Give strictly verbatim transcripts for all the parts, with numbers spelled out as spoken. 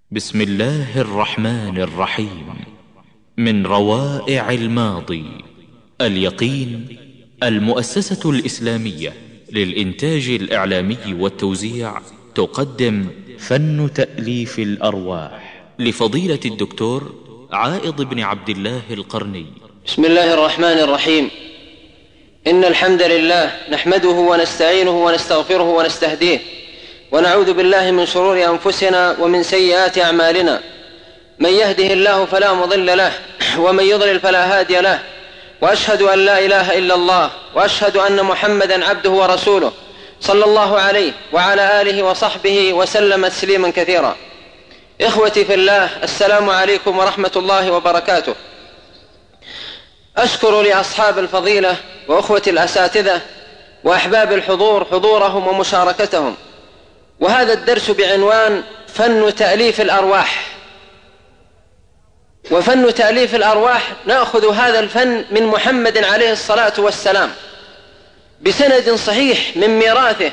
بسم الله الرحمن الرحيم. من روائع الماضي اليقين، المؤسسة الإسلامية للإنتاج الإعلامي والتوزيع تقدم فن تأليف الأرواح لفضيلة الدكتور عائض بن عبد الله القرني. بسم الله الرحمن الرحيم. إن الحمد لله نحمده ونستعينه ونستغفره ونستهديه، ونعوذ بالله من شرور أنفسنا ومن سيئات أعمالنا. من يهده الله فلا مضل له، ومن يضلل فلا هادي له، وأشهد أن لا إله إلا الله، وأشهد أن محمدا عبده ورسوله صلى الله عليه وعلى آله وصحبه وسلم تسليما كثيرا. إخوتي في الله، السلام عليكم ورحمة الله وبركاته. أشكر لأصحاب الفضيلة وأخوتي الأساتذة وأحباب الحضور حضورهم ومشاركتهم، وهذا الدرس بعنوان فن تأليف الأرواح. وفن تأليف الأرواح نأخذ هذا الفن من محمد عليه الصلاة والسلام بسند صحيح من ميراثه،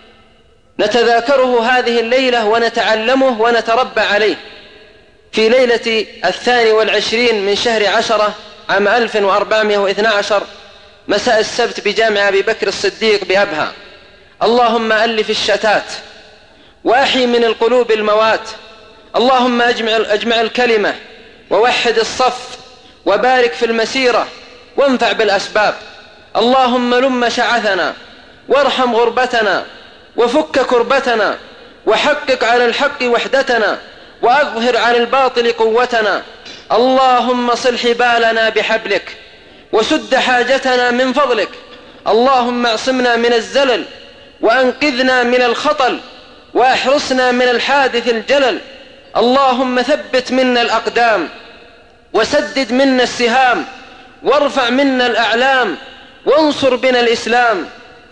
نتذاكره هذه الليلة ونتعلمه ونتربى عليه في ليلة الثاني والعشرين من شهر عشرة عام ألف وأربعمائة واثني عشر مساء السبت بجامع أبي بكر الصديق بأبها. اللهم ألف الشتات وأحي من القلوب الموات. اللهم أجمع, أجمع الكلمة ووحد الصف وبارك في المسيرة وانفع بالأسباب. اللهم لم شعثنا وارحم غربتنا وفك كربتنا وحقق على الحق وحدتنا وأظهر على الباطل قوتنا. اللهم صل حبالنا بحبلك وسد حاجتنا من فضلك. اللهم اعصمنا من الزلل وأنقذنا من الخطل وأحرسنا من الحادث الجلل. اللهم ثبت منا الأقدام وسدد منا السهام وارفع منا الأعلام وانصر بنا الإسلام.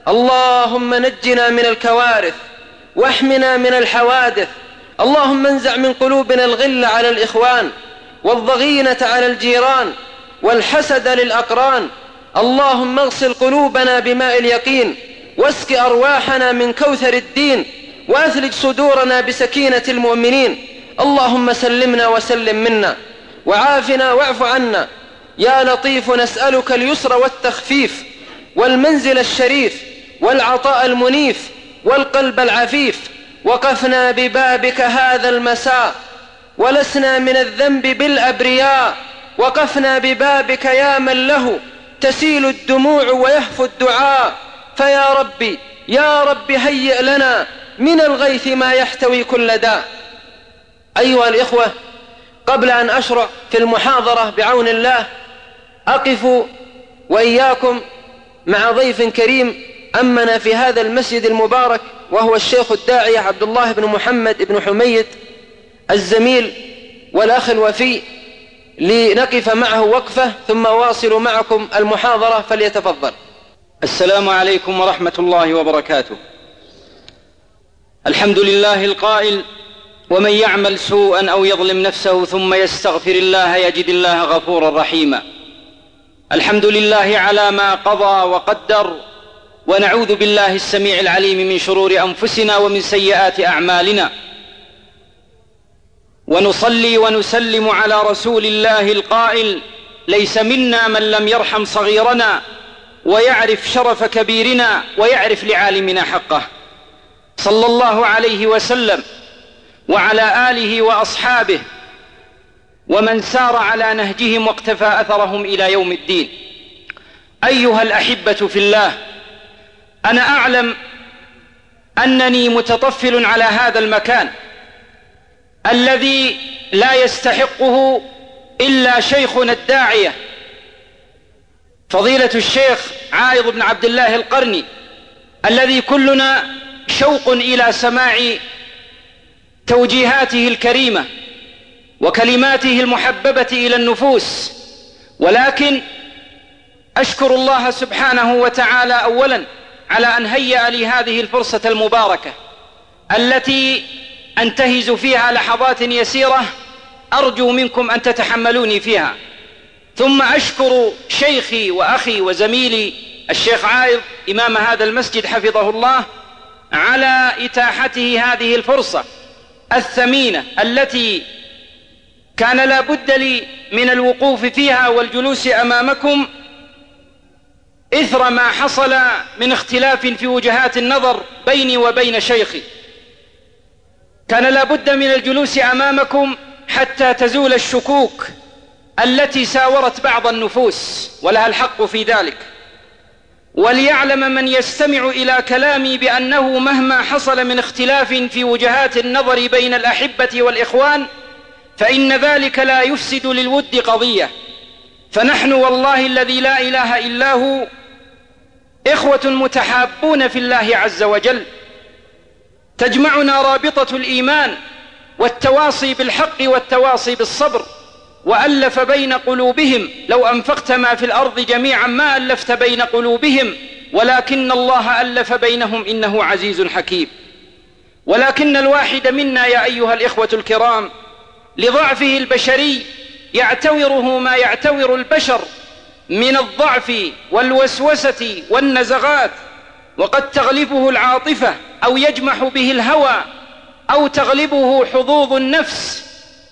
اللهم نجنا من الكوارث واحمنا من الحوادث. اللهم انزع من قلوبنا الغل على الإخوان والضغينة على الجيران والحسد للأقران. اللهم اغسل قلوبنا بماء اليقين واسق أرواحنا من كوثر الدين وأثلج صدورنا بسكينة المؤمنين. اللهم سلمنا وسلم منا وعافنا واعف عنا. يا لطيف نسألك اليسر والتخفيف والمنزل الشريف والعطاء المنيف والقلب العفيف. وقفنا ببابك هذا المساء ولسنا من الذنب بالأبرياء. وقفنا ببابك يا من له تسيل الدموع ويهفو الدعاء. فيا ربي يا رب هيئ لنا من الغيث ما يحتوي كل داء. أيها الإخوة، قبل أن أشرع في المحاضرة بعون الله أقف وإياكم مع ضيف كريم أمنا في هذا المسجد المبارك، وهو الشيخ الداعية عبد الله بن محمد بن حميد الزميل والأخ الوفي، لنقف معه وقفة ثم واصل معكم المحاضرة. فليتفضل. السلام عليكم ورحمة الله وبركاته. الحمد لله القائل: ومن يعمل سوءا أو يظلم نفسه ثم يستغفر الله يجد الله غفورا رحيما. الحمد لله على ما قضى وقدر، ونعوذ بالله السميع العليم من شرور أنفسنا ومن سيئات أعمالنا، ونصلي ونسلم على رسول الله القائل: ليس منا من لم يرحم صغيرنا ويعرف شرف كبيرنا ويعرف لعالمنا حقه، صلى الله عليه وسلم وعلى آله وأصحابه ومن سار على نهجهم واقتفى أثرهم إلى يوم الدين. أيها الأحبة في الله، أنا أعلم أنني متطفل على هذا المكان الذي لا يستحقه إلا شيخنا الداعية فضيلة الشيخ عائض بن عبد الله القرني، الذي كلنا شوق إلى سماع توجيهاته الكريمة وكلماته المحببة إلى النفوس. ولكن أشكر الله سبحانه وتعالى أولا على أن هيأ لي هذه الفرصة المباركة التي أنتهز فيها لحظات يسيرة أرجو منكم أن تتحملوني فيها. ثم أشكر شيخي وأخي وزميلي الشيخ عائض إمام هذا المسجد حفظه الله على إتاحته هذه الفرصة الثمينة التي كان لا بد لي من الوقوف فيها والجلوس أمامكم إثر ما حصل من اختلاف في وجهات النظر بيني وبين شيخي. كان لا بد من الجلوس أمامكم حتى تزول الشكوك التي ساورت بعض النفوس، ولها الحق في ذلك. وليعلم من يستمع إلى كلامي بأنه مهما حصل من اختلاف في وجهات النظر بين الأحبة والإخوان فإن ذلك لا يفسد للود قضية، فنحن والله الذي لا إله إلا هو إخوة متحابون في الله عز وجل، تجمعنا رابطة الإيمان والتواصي بالحق والتواصي بالصبر، وألف بين قلوبهم. لو أنفقت ما في الأرض جميعا ما ألفت بين قلوبهم ولكن الله ألف بينهم إنه عزيز حكيم. ولكن الواحد منا يا أيها الإخوة الكرام لضعفه البشري يعتوره ما يعتور البشر من الضعف والوسوسة والنزغات، وقد تغلبه العاطفة أو يجمح به الهوى أو تغلبه حظوظ النفس،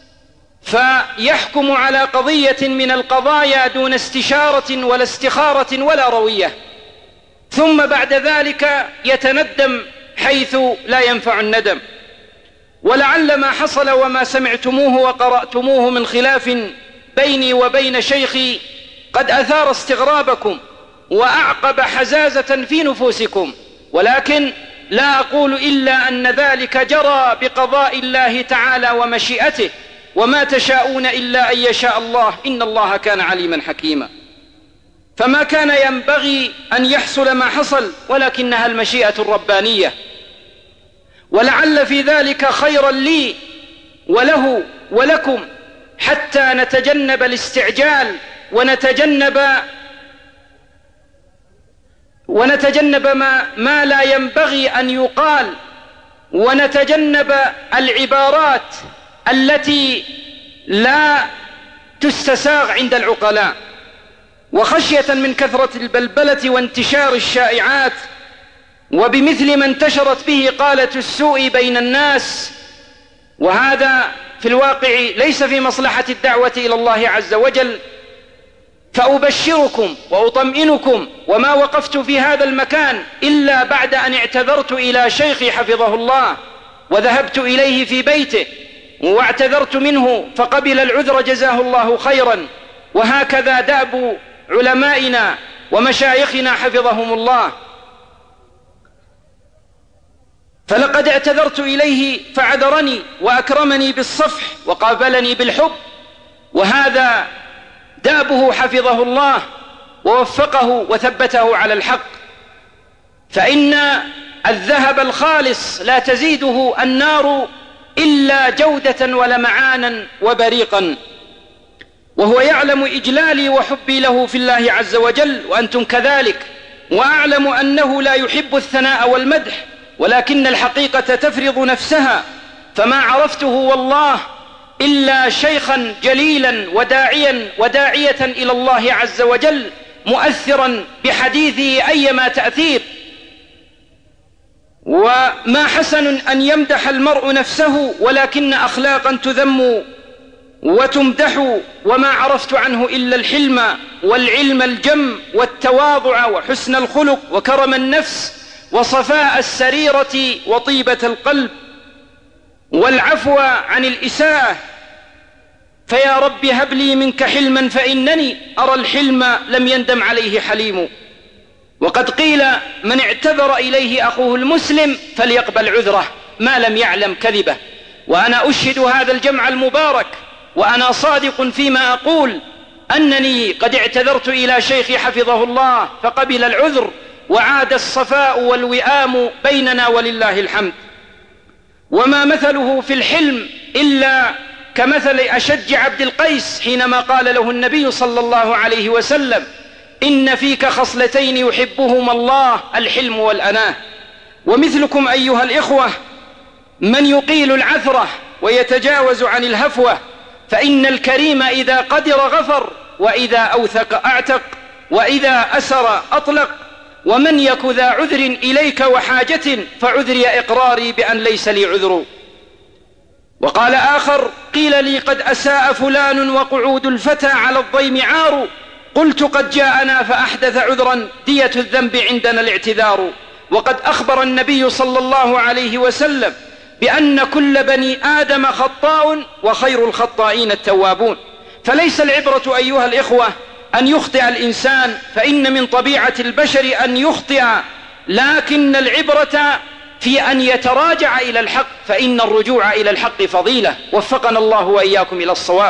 فيحكم على قضية من القضايا دون استشارة ولا استخارة ولا روية، ثم بعد ذلك يتندم حيث لا ينفع الندم. ولعل ما حصل وما سمعتموه وقرأتموه من خلاف بيني وبين شيخي قد أثار استغرابكم وأعقب حزازة في نفوسكم، ولكن لا أقول إلا أن ذلك جرى بقضاء الله تعالى ومشيئته، وما تشاءون إلا أن يشاء الله، إن الله كان عليما حكيما. فما كان ينبغي أن يحصل ما حصل، ولكنها المشيئة الربانية، ولعل في ذلك خيرا لي وله ولكم حتى نتجنب الاستعجال ونتجنب ونتجنب ما, ما لا ينبغي أن يقال، ونتجنب العبارات التي لا تستساغ عند العقلاء. وخشية من كثرة البلبلة وانتشار الشائعات وبمثل ما انتشرت به قالة السوء بين الناس، وهذا في الواقع ليس في مصلحة الدعوة إلى الله عز وجل، فأبشركم وأطمئنكم وما وقفت في هذا المكان إلا بعد أن اعتذرت إلى شيخي حفظه الله، وذهبت إليه في بيته واعتذرت منه فقبل العذر جزاه الله خيرا. وهكذا دأب علمائنا ومشايخنا حفظهم الله، فلقد اعتذرت إليه فعذرني وأكرمني بالصفح وقابلني بالحب، وهذا دابه حفظه الله ووفقه وثبته على الحق. فإن الذهب الخالص لا تزيده النار إلا جودة ولمعانا وبريقا، وهو يعلم إجلالي وحبي له في الله عز وجل وأنتم كذلك، وأعلم أنه لا يحب الثناء والمدح، ولكن الحقيقة تفرض نفسها. فما عرفته والله إلا شيخا جليلا وداعيا وداعية إلى الله عز وجل مؤثرا بحديثه أيما تأثير. وما حسن أن يمدح المرء نفسه، ولكن أخلاقا تذم وتمدح. وما عرفت عنه إلا الحلم والعلم الجم والتواضع وحسن الخلق وكرم النفس وصفاء السريرة وطيبة القلب والعفو عن الإساءة. فيا رب هب لي منك حلما فإنني أرى الحلم لم يندم عليه حليم. وقد قيل من اعتذر إليه أخوه المسلم فليقبل عذره ما لم يعلم كذبه. وأنا أشهد هذا الجمع المبارك وأنا صادق فيما أقول أنني قد اعتذرت إلى شيخي حفظه الله فقبل العذر، وعاد الصفاء والوئام بيننا ولله الحمد. وما مثله في الحلم إلا كمثل أشج عبد القيس حينما قال له النبي صلى الله عليه وسلم إن فيك خصلتين يحبهما الله الحلم والأناه. ومثلكم أيها الإخوة من يقيل العثرة ويتجاوز عن الهفوة، فإن الكريم إذا قدر غفر، وإذا أوثق أعتق، وإذا أسر أطلق. ومن يك ذا عذر إليك وحاجة فعذري إقراري بأن ليس لي عذر. وقال آخر: قيل لي قد أساء فلان وقعود الفتى على الضيم عار، قلت قد جاءنا فأحدث عذرا، دية الذنب عندنا الاعتذار. وقد أخبر النبي صلى الله عليه وسلم بأن كل بني آدم خطاء وخير الخطائين التوابون. فليس العبرة أيها الإخوة أن يخطئ الإنسان، فإن من طبيعة البشر أن يخطئ، لكن العبرة في أن يتراجع إلى الحق، فإن الرجوع إلى الحق فضيلة. وفقنا الله وإياكم إلى الصواب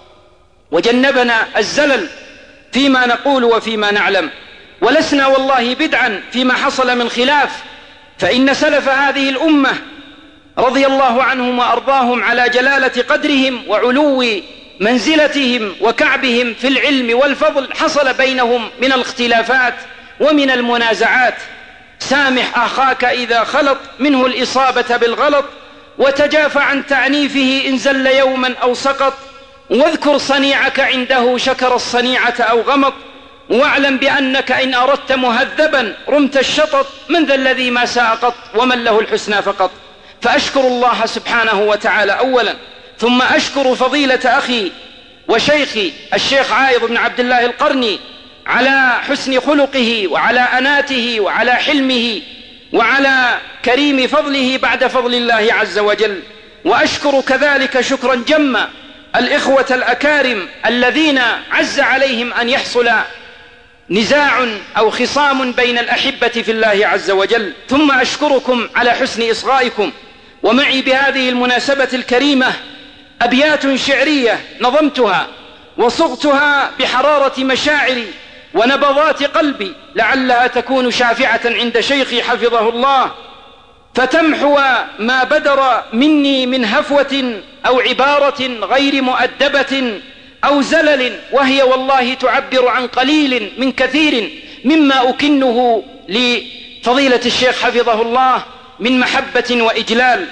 وجنبنا الزلل فيما نقول وفيما نعلم، ولسنا والله بدعا فيما حصل من خلاف، فإن سلف هذه الأمة رضي الله عنهم وأرضاهم على جلالة قدرهم وعلو منزلتهم وكعبهم في العلم والفضل حصل بينهم من الاختلافات ومن المنازعات. سامح أخاك إذا خلط منه الإصابة بالغلط، وتجافى عن تعنيفه إن زل يوما أو سقط، واذكر صنيعك عنده شكر الصنيعة أو غمط، واعلم بأنك إن أردت مهذبا رمت الشطط، من ذا الذي ما ساء قط ومن له الحسنى فقط. فأشكر الله سبحانه وتعالى أولا، ثم أشكر فضيلة أخي وشيخي الشيخ عايض بن عبد الله القرني على حسن خلقه وعلى أناته وعلى حلمه وعلى كريم فضله بعد فضل الله عز وجل. وأشكر كذلك شكرا جما الإخوة الأكارم الذين عز عليهم أن يحصل نزاع أو خصام بين الأحبة في الله عز وجل. ثم أشكركم على حسن إصغائكم. ومعي بهذه المناسبة الكريمة أبيات شعرية نظمتها وصغتها بحرارة مشاعري ونبضات قلبي، لعلها تكون شافعة عند شيخي حفظه الله، فتمحو ما بدر مني من هفوة أو عبارة غير مؤدبة أو زلل، وهي والله تعبر عن قليل من كثير مما أكنه لفضيلة الشيخ حفظه الله من محبة وإجلال.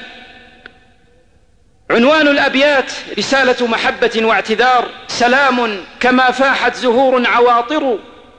عنوان الأبيات: رسالة محبة واعتذار. سلام كما فاحت زهور عواطر،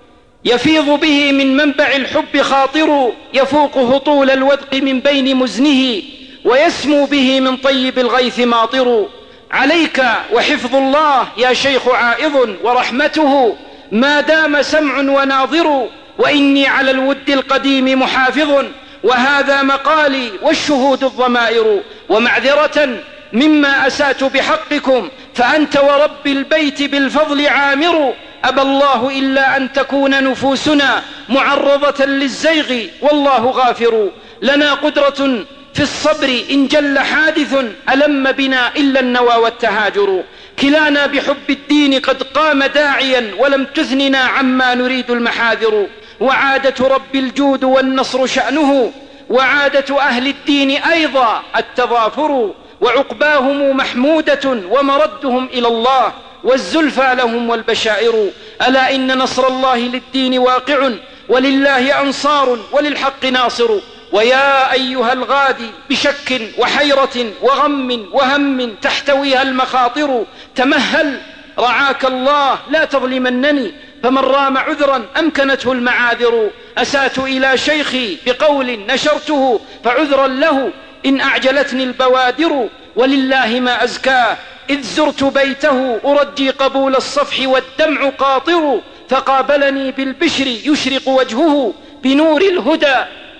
يفيض به من منبع الحب خاطر، يفوق هطول الودق من بين مزنه، ويسمو به من طيب الغيث ماطر. عليك وحفظ الله يا شيخ عائض، ورحمته ما دام سمع وناظر، وإني على الود القديم محافظ، وهذا مقالي والشهود الضمائر. ومعذرة مما أسات بحقكم، فأنت ورب البيت بالفضل عامر، أبى الله إلا أن تكون نفوسنا معرضة للزيغ، والله غافر. لنا قدرة في الصبر إن جل حادث، ألم بنا إلا النوى والتهاجر. كلانا بحب الدين قد قام داعيا، ولم تثننا عما نريد المحاذر. وعادة رب الجود والنصر شأنه، وعادة أهل الدين أيضا التضافر، وعقباهم محمودة ومردهم إلى الله، والزلفى لهم والبشائر. ألا إن نصر الله للدين واقع، ولله أنصار وللحق ناصر. ويا أيها الغادي بشك وحيرة وغم وهم تحتويها المخاطر، تمهل رعاك الله لا تظلمنني، فمن رام عذرا أمكنته المعاذر. أسات إلى شيخي بقول نشرته، فعذرا له إن أعجلتني البوادر. ولله ما أزكاه إذ زرت بيته، أرجي قبول الصفح والدمع قاطر. فقابلني بالبشر يشرق وجهه، بنور الهدى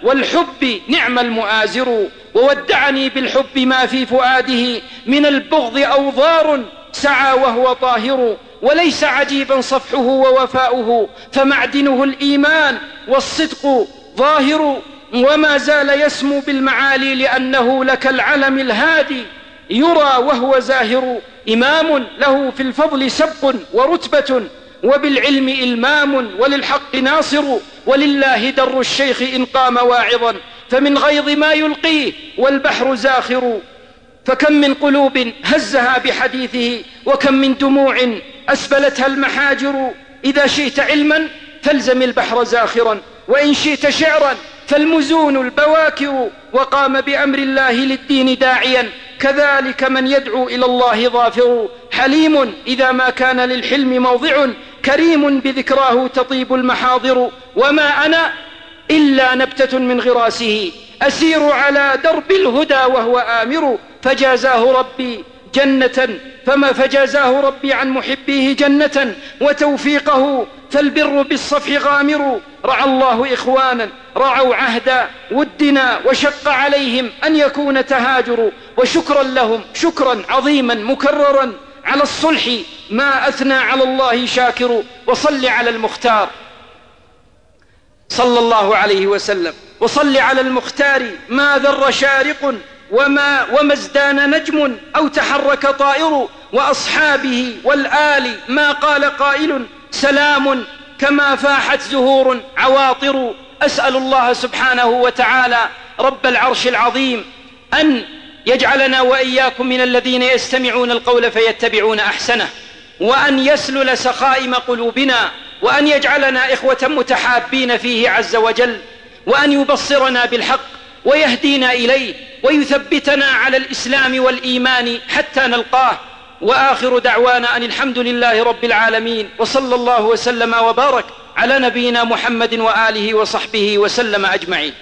والحب نعم المؤازر. وودعني بالحب ما في فؤاده من البغض أوضار، سعى وهو طاهر. وليس عجيبا صفحه ووفاؤه، فمعدنه الإيمان والصدق ظاهر. وما زال يسمو بالمعالي، لأنه لك العلم الهادي يرى وهو زاهر. إمام له في الفضل سبق ورتبة، وبالعلم إلمام، وللحق ناصر. ولله در الشيخ إن قام واعظا، فمن غيظ ما يلقيه والبحر زاخر. فكم من قلوب هزها بحديثه، وكم من دموع أسبلتها المحاجر. إذا شئت علما فالزم البحر زاخرا، وإن شئت شعرا فالمزون البواكر. وقام بأمر الله للدين داعيا، كذلك من يدعو إلى الله ظافر. حليم إذا ما كان للحلم موضع، كريم بذكراه تطيب المحاضر. وما أنا إلا نبتة من غراسه، أسير على درب الهدى وهو آمر. فجازاه ربي جنة فما فجازاه ربي عن محبيه جنة وتوفيقه، فالبر بالصفح غامر. رعى الله إخوانا رعوا عهد ودنا وشق عليهم أن يكون تهاجر، وشكرا لهم شكرا عظيما مكررا على الصلح ما أثنى على الله شاكر. وصل على المختار صلى الله عليه وسلم، وصل على المختار ما ذر شارق وما, وما ازدان نجم أو تحرك طائر، وأصحابه والآل ما قال قائل سلام كما فاحت زهور عواطر. أسأل الله سبحانه وتعالى رب العرش العظيم أن يجعلنا وإياكم من الذين يستمعون القول فيتبعون أحسنه، وأن يسلل سخائم قلوبنا، وأن يجعلنا إخوة متحابين فيه عز وجل، وأن يبصرنا بالحق ويهدينا إليه ويثبتنا على الإسلام والإيمان حتى نلقاه. وآخر دعوانا أن الحمد لله رب العالمين، وصلى الله وسلم وبارك على نبينا محمد وآله وصحبه وسلم أجمعين.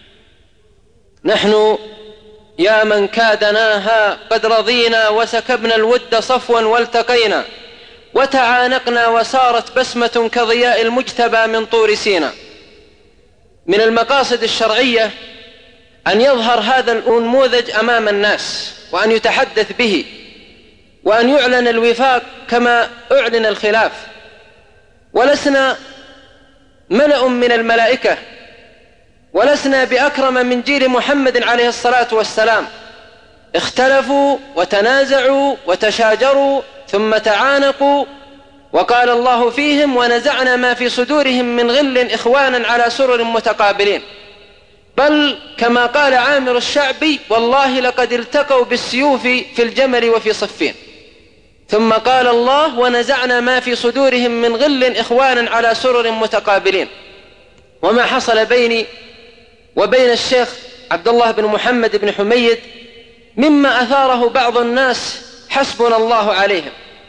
نحن يا من كادناها قد رضينا وسكبنا الود صفوا والتقينا، وتعانقنا وصارت بسمة كضياء المجتبى من طور سينا. من المقاصد الشرعية أن يظهر هذا النموذج أمام الناس، وأن يتحدث به، وأن يعلن الوفاق كما أعلن الخلاف. ولسنا ملأ من الملائكة، ولسنا بأكرم من جيل محمد عليه الصلاة والسلام. اختلفوا وتنازعوا وتشاجروا ثم تعانقوا، وقال الله فيهم ونزعنا ما في صدورهم من غل إخوانا على سرر متقابلين. بل كما قال عامر الشعبي والله لقد التقوا بالسيوف في الجمل وفي صفين. ثم قال الله ونزعنا ما في صدورهم من غل إخوانا على سرر متقابلين. وما حصل بيني وبين الشيخ عبد الله بن محمد بن حميد مما أثاره بعض الناس حسبنا الله عليهم.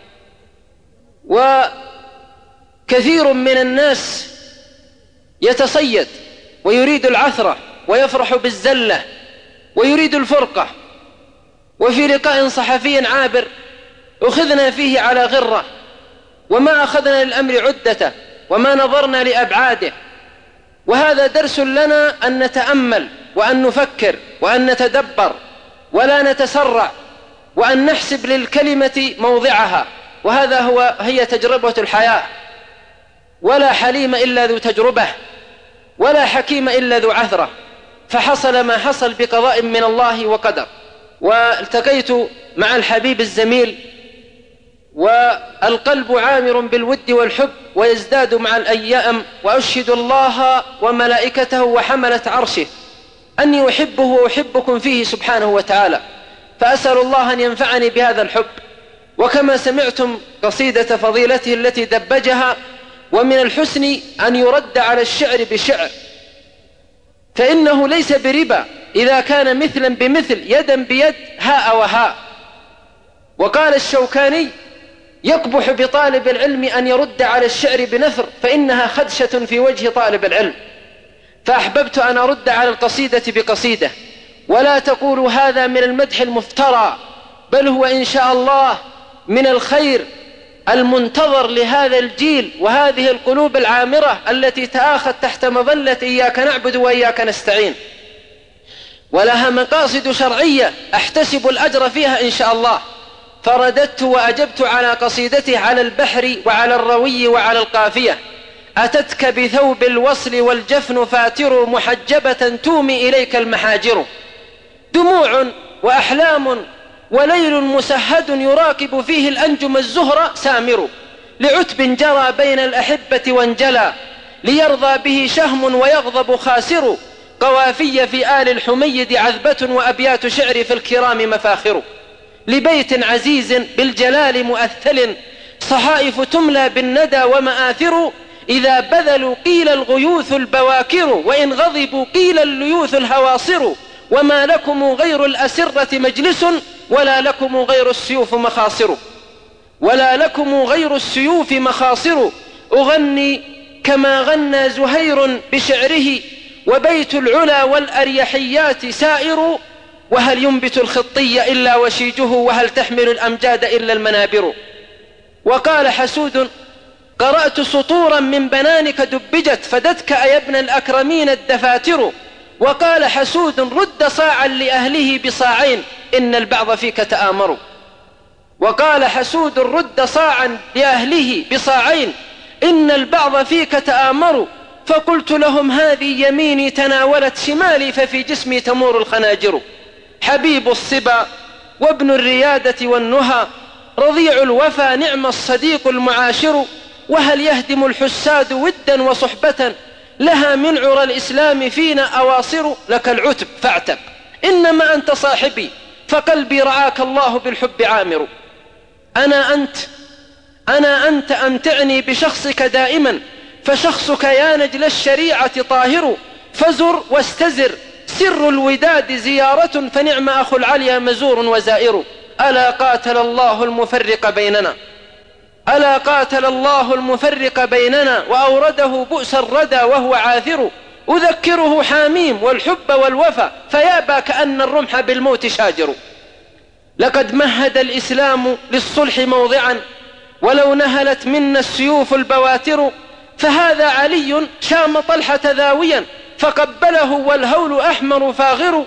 وكثير من الناس يتصيد ويريد العثرة ويفرح بالزلة ويريد الفرقة. وفي لقاء صحفي عابر أخذنا فيه على غرة، وما أخذنا للأمر عدته وما نظرنا لأبعاده. وهذا درس لنا أن نتأمل وأن نفكر وأن نتدبر ولا نتسرع، وأن نحسب للكلمة موضعها. وهذا هو هي تجربة الحياة. ولا حليم إلا ذو تجربة، ولا حكيم إلا ذو عثرة. فحصل ما حصل بقضاء من الله وقدر. والتقيت مع الحبيب الزميل، والقلب عامر بالود والحب ويزداد مع الأيام، وأشهد الله وملائكته وحملة عرشه أني أحبه وأحبكم فيه سبحانه وتعالى. فأسأل الله أن ينفعني بهذا الحب. وكما سمعتم قصيدة فضيلته التي دبجها، ومن الحسن أن يرد على الشعر بشعر، فإنه ليس بربا إذا كان مثلا بمثل يدا بيد هاء وهاء. وقال الشوكاني يقبح بطالب العلم أن يرد على الشعر بنثر، فإنها خدشة في وجه طالب العلم. فأحببت أن أرد على القصيدة بقصيدة. ولا تقولوا هذا من المدح المفترى، بل هو إن شاء الله من الخير المنتظر لهذا الجيل وهذه القلوب العامرة التي تآخت تحت مظلة إياك نعبد وإياك نستعين. ولها مقاصد شرعية أحتسب الأجر فيها إن شاء الله. فرددت وأجبت على قصيدته على البحر وعلى الروي وعلى القافية. أتتك بثوب الوصل والجفن فاتر، محجبة تومي إليك المحاجر. دموع وأحلام وليل مسهد يراقب فيه الأنجم الزهر سامر، لعتب جرى بين الأحبة وانجلى، ليرضى به شهم ويغضب خاسر. قوافي في آل الحميد عذبة، وأبيات شعر في الكرام مفاخر. لبيت عزيز بالجلال مؤثل، صحائف تملى بالندى ومآثر. إذا بذلوا قيل الغيوث البواكر، وإن غضبوا قيل الليوث الهواصر. وما لكم غير الأسرة مجلس، ولا لكم غير السيوف مخاصر. ولا لكم غير السيوف مخاصر. أغني كما غنى زهير بشعره، وبيت العلا والأريحيات سائر. وهل ينبت الخطي إلا وشيجه وهل تحمل الأمجاد إلا المنابر. وقال حسود قرأت سطورا من بنانك دبجت فدتك أي ابن الأكرمين الدفاتر. وقال حسود رد صاعا لأهله بصاعين إن البعض فيك تآمر. وقال حسود رد صاعا لأهله بصاعين إن البعض فيك تآمر. فقلت لهم هذه يميني تناولت شمالي ففي جسمي تمور الخناجر. حبيب الصبا وابن الريادة والنهى رضيع الوفا نعم الصديق المعاشر. وهل يهدم الحساد ودا وصحبة لها من عرى الإسلام فينا أواصر. لك العتب فاعتب إنما أنت صاحبي فقلبي رعاك الله بالحب عامر. أنا أنت أنا أنت أمتعني بشخصك دائما فشخصك يا نجل الشريعة طاهر. فزر واستزر سر الوداد زيارة فنعم أخو العليا مزور وزائر. ألا قاتل الله المفرق بيننا ألا قاتل الله المفرق بيننا وأورده بؤس الردى وهو عاثر. أذكره حاميم والحب والوفا فيابى كأن الرمح بالموت شاجر. لقد مهد الإسلام للصلح موضعا ولو نهلت منا السيوف البواتر. فهذا علي شام طلحة ذاويا فقبله والهول أحمر فاغر.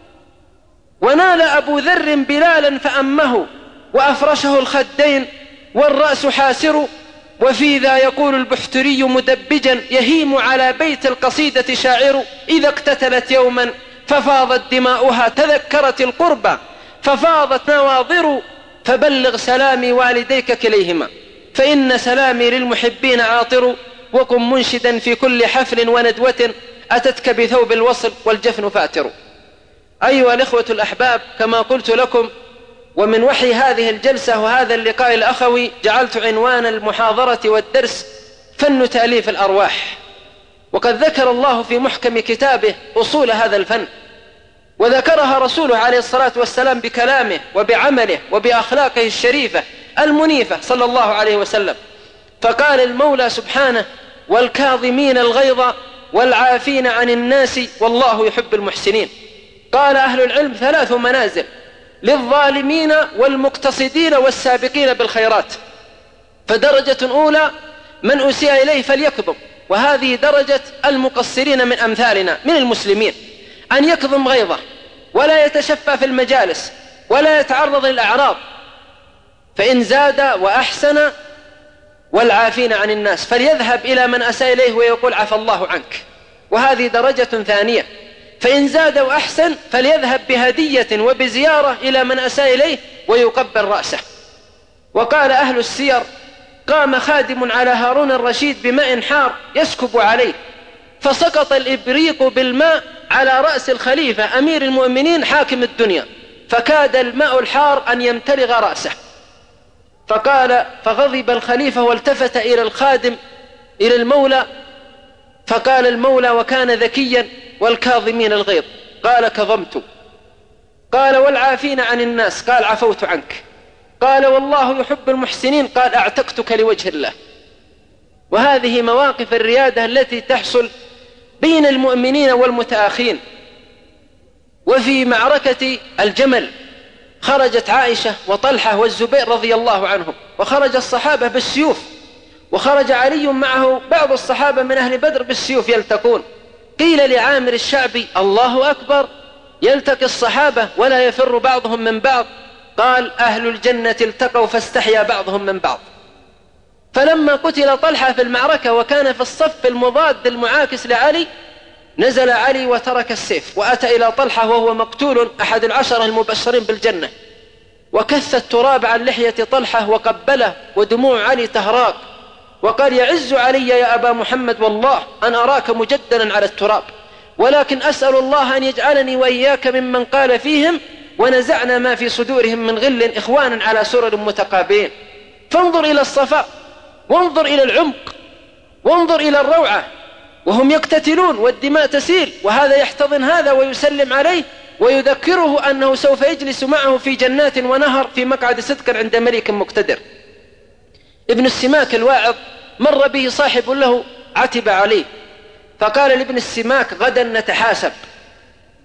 ونال أبو ذر بلالا فأمه وأفرشه الخدين والرأس حاسر. وفي ذا يقول البحتري مدبجا يهيم على بيت القصيدة شاعر. إذا اقتتلت يوما ففاضت دماؤها تذكرت القربى ففاضت نواظر. فبلغ سلامي والديك كليهما فإن سلامي للمحبين عاطر. وكن منشدا في كل حفل وندوة أتتك بثوب الوصل والجفن فاتر. أيها الإخوة الأحباب كما قلت لكم ومن وحي هذه الجلسة وهذا اللقاء الأخوي جعلت عنوان المحاضرة والدرس فن تأليف الأرواح. وقد ذكر الله في محكم كتابه أصول هذا الفن وذكرها رسوله عليه الصلاة والسلام بكلامه وبعمله وبأخلاقه الشريفة المنيفة صلى الله عليه وسلم. فقال المولى سبحانه والكاظمين الغيظ والعافين عن الناس والله يحب المحسنين. قال أهل العلم ثلاث منازل للظالمين والمقتصدين والسابقين بالخيرات. فدرجة أولى من أسيء إليه فليكظم وهذه درجة المقصرين من أمثالنا من المسلمين أن يكظم غيظه ولا يتشفى في المجالس ولا يتعرض للأعراض. فإن زاد وأحسن والعافين عن الناس فليذهب إلى من أساء إليه ويقول عفى الله عنك وهذه درجة ثانية. فإن زاد وأحسن فليذهب بهدية وبزيارة إلى من أساء إليه ويقبل رأسه. وقال أهل السير قام خادم على هارون الرشيد بماء حار يسكب عليه فسقط الإبريق بالماء على رأس الخليفة أمير المؤمنين حاكم الدنيا فكاد الماء الحار أن يمتلغ رأسه. فقال فغضب الخليفة والتفت إلى الخادم إلى المولى فقال المولى وكان ذكيا والكاظمين الغيظ قال كظمت. قال والعافين عن الناس قال عفوت عنك. قال والله يحب المحسنين قال أعتقتك لوجه الله. وهذه مواقف الريادة التي تحصل بين المؤمنين والمتآخين. وفي معركة الجمل خرجت عائشة وطلحة والزبير رضي الله عنهم وخرج الصحابة بالسيوف وخرج علي معه بعض الصحابة من أهل بدر بالسيوف يلتقون. قيل لعامر الشعبي الله أكبر يلتقي الصحابة ولا يفر بعضهم من بعض. قال أهل الجنة التقوا فاستحيا بعضهم من بعض. فلما قتل طلحة في المعركة وكان في الصف المضاد المعاكس لعلي نزل علي وترك السيف وأتى إلى طلحة وهو مقتول أحد العشرة المبشرين بالجنة وكث التراب عن لحية طلحة وقبله ودموع علي تهراق وقال يعز علي يا أبا محمد والله أن أراك مجدلا على التراب ولكن أسأل الله أن يجعلني وإياك ممن قال فيهم ونزعنا ما في صدورهم من غل إخوانا على سرر متقابلين. فانظر إلى الصفاء وانظر إلى العمق وانظر إلى الروعة وهم يقتتلون والدماء تسيل وهذا يحتضن هذا ويسلم عليه ويذكره أنه سوف يجلس معه في جنات ونهر في مقعد صدق عند ملك مقتدر. ابن السماك الواعظ مر به صاحب له عتب عليه فقال لابن السماك غدا نتحاسب.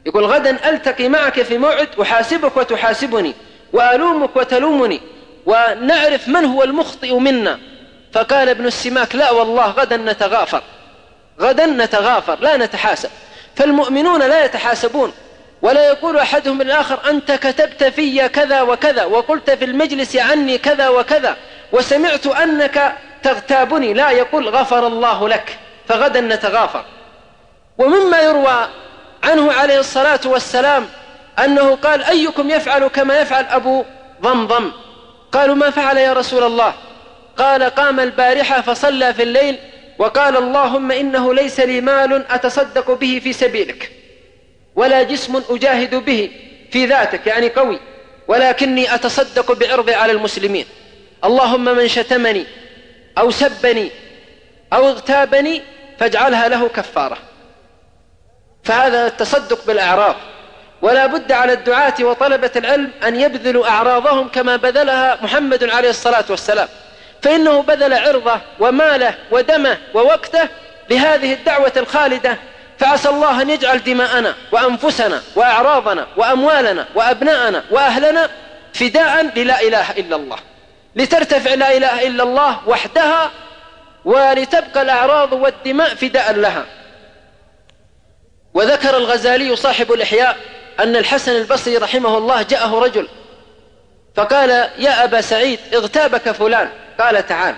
يقول غدا ألتقي معك في موعد أحاسبك وتحاسبني وألومك وتلومني ونعرف من هو المخطئ منا. فقال ابن السماك لا والله غدا نتغافر، غدا نتغافر لا نتحاسب. فالمؤمنون لا يتحاسبون، ولا يقول أحدهم للآخر أنت كتبت في كذا وكذا وقلت في المجلس عني كذا وكذا وسمعت أنك تغتابني، لا، يقول غفر الله لك، فغدا نتغافر. ومما يروى عنه عليه الصلاة والسلام أنه قال أيكم يفعل كما يفعل أبو ضمضم؟ قالوا ما فعل يا رسول الله؟ قال قام البارحة فصلى في الليل وقال اللهم إنه ليس لي مال أتصدق به في سبيلك ولا جسم أجاهد به في ذاتك يعني قوي، ولكني أتصدق بعرضي على المسلمين، اللهم من شتمني أو سبني أو اغتابني فاجعلها له كفارة. فهذا التصدق بالأعراض، ولا بد على الدعاة وطلبة العلم أن يبذلوا أعراضهم كما بذلها محمد عليه الصلاة والسلام، فإنه بذل عرضه وماله ودمه ووقته لهذه الدعوة الخالدة. فعسى الله أن يجعل دماءنا وأنفسنا وأعراضنا وأموالنا وأبناءنا وأهلنا فداء للا إله إلا الله، لترتفع لا إله إلا الله وحدها، ولتبقى الأعراض والدماء فداء لها. وذكر الغزالي صاحب الإحياء أن الحسن البصري رحمه الله جاءه رجل فقال يا أبا سعيد اغتابك فلان، قال تعال.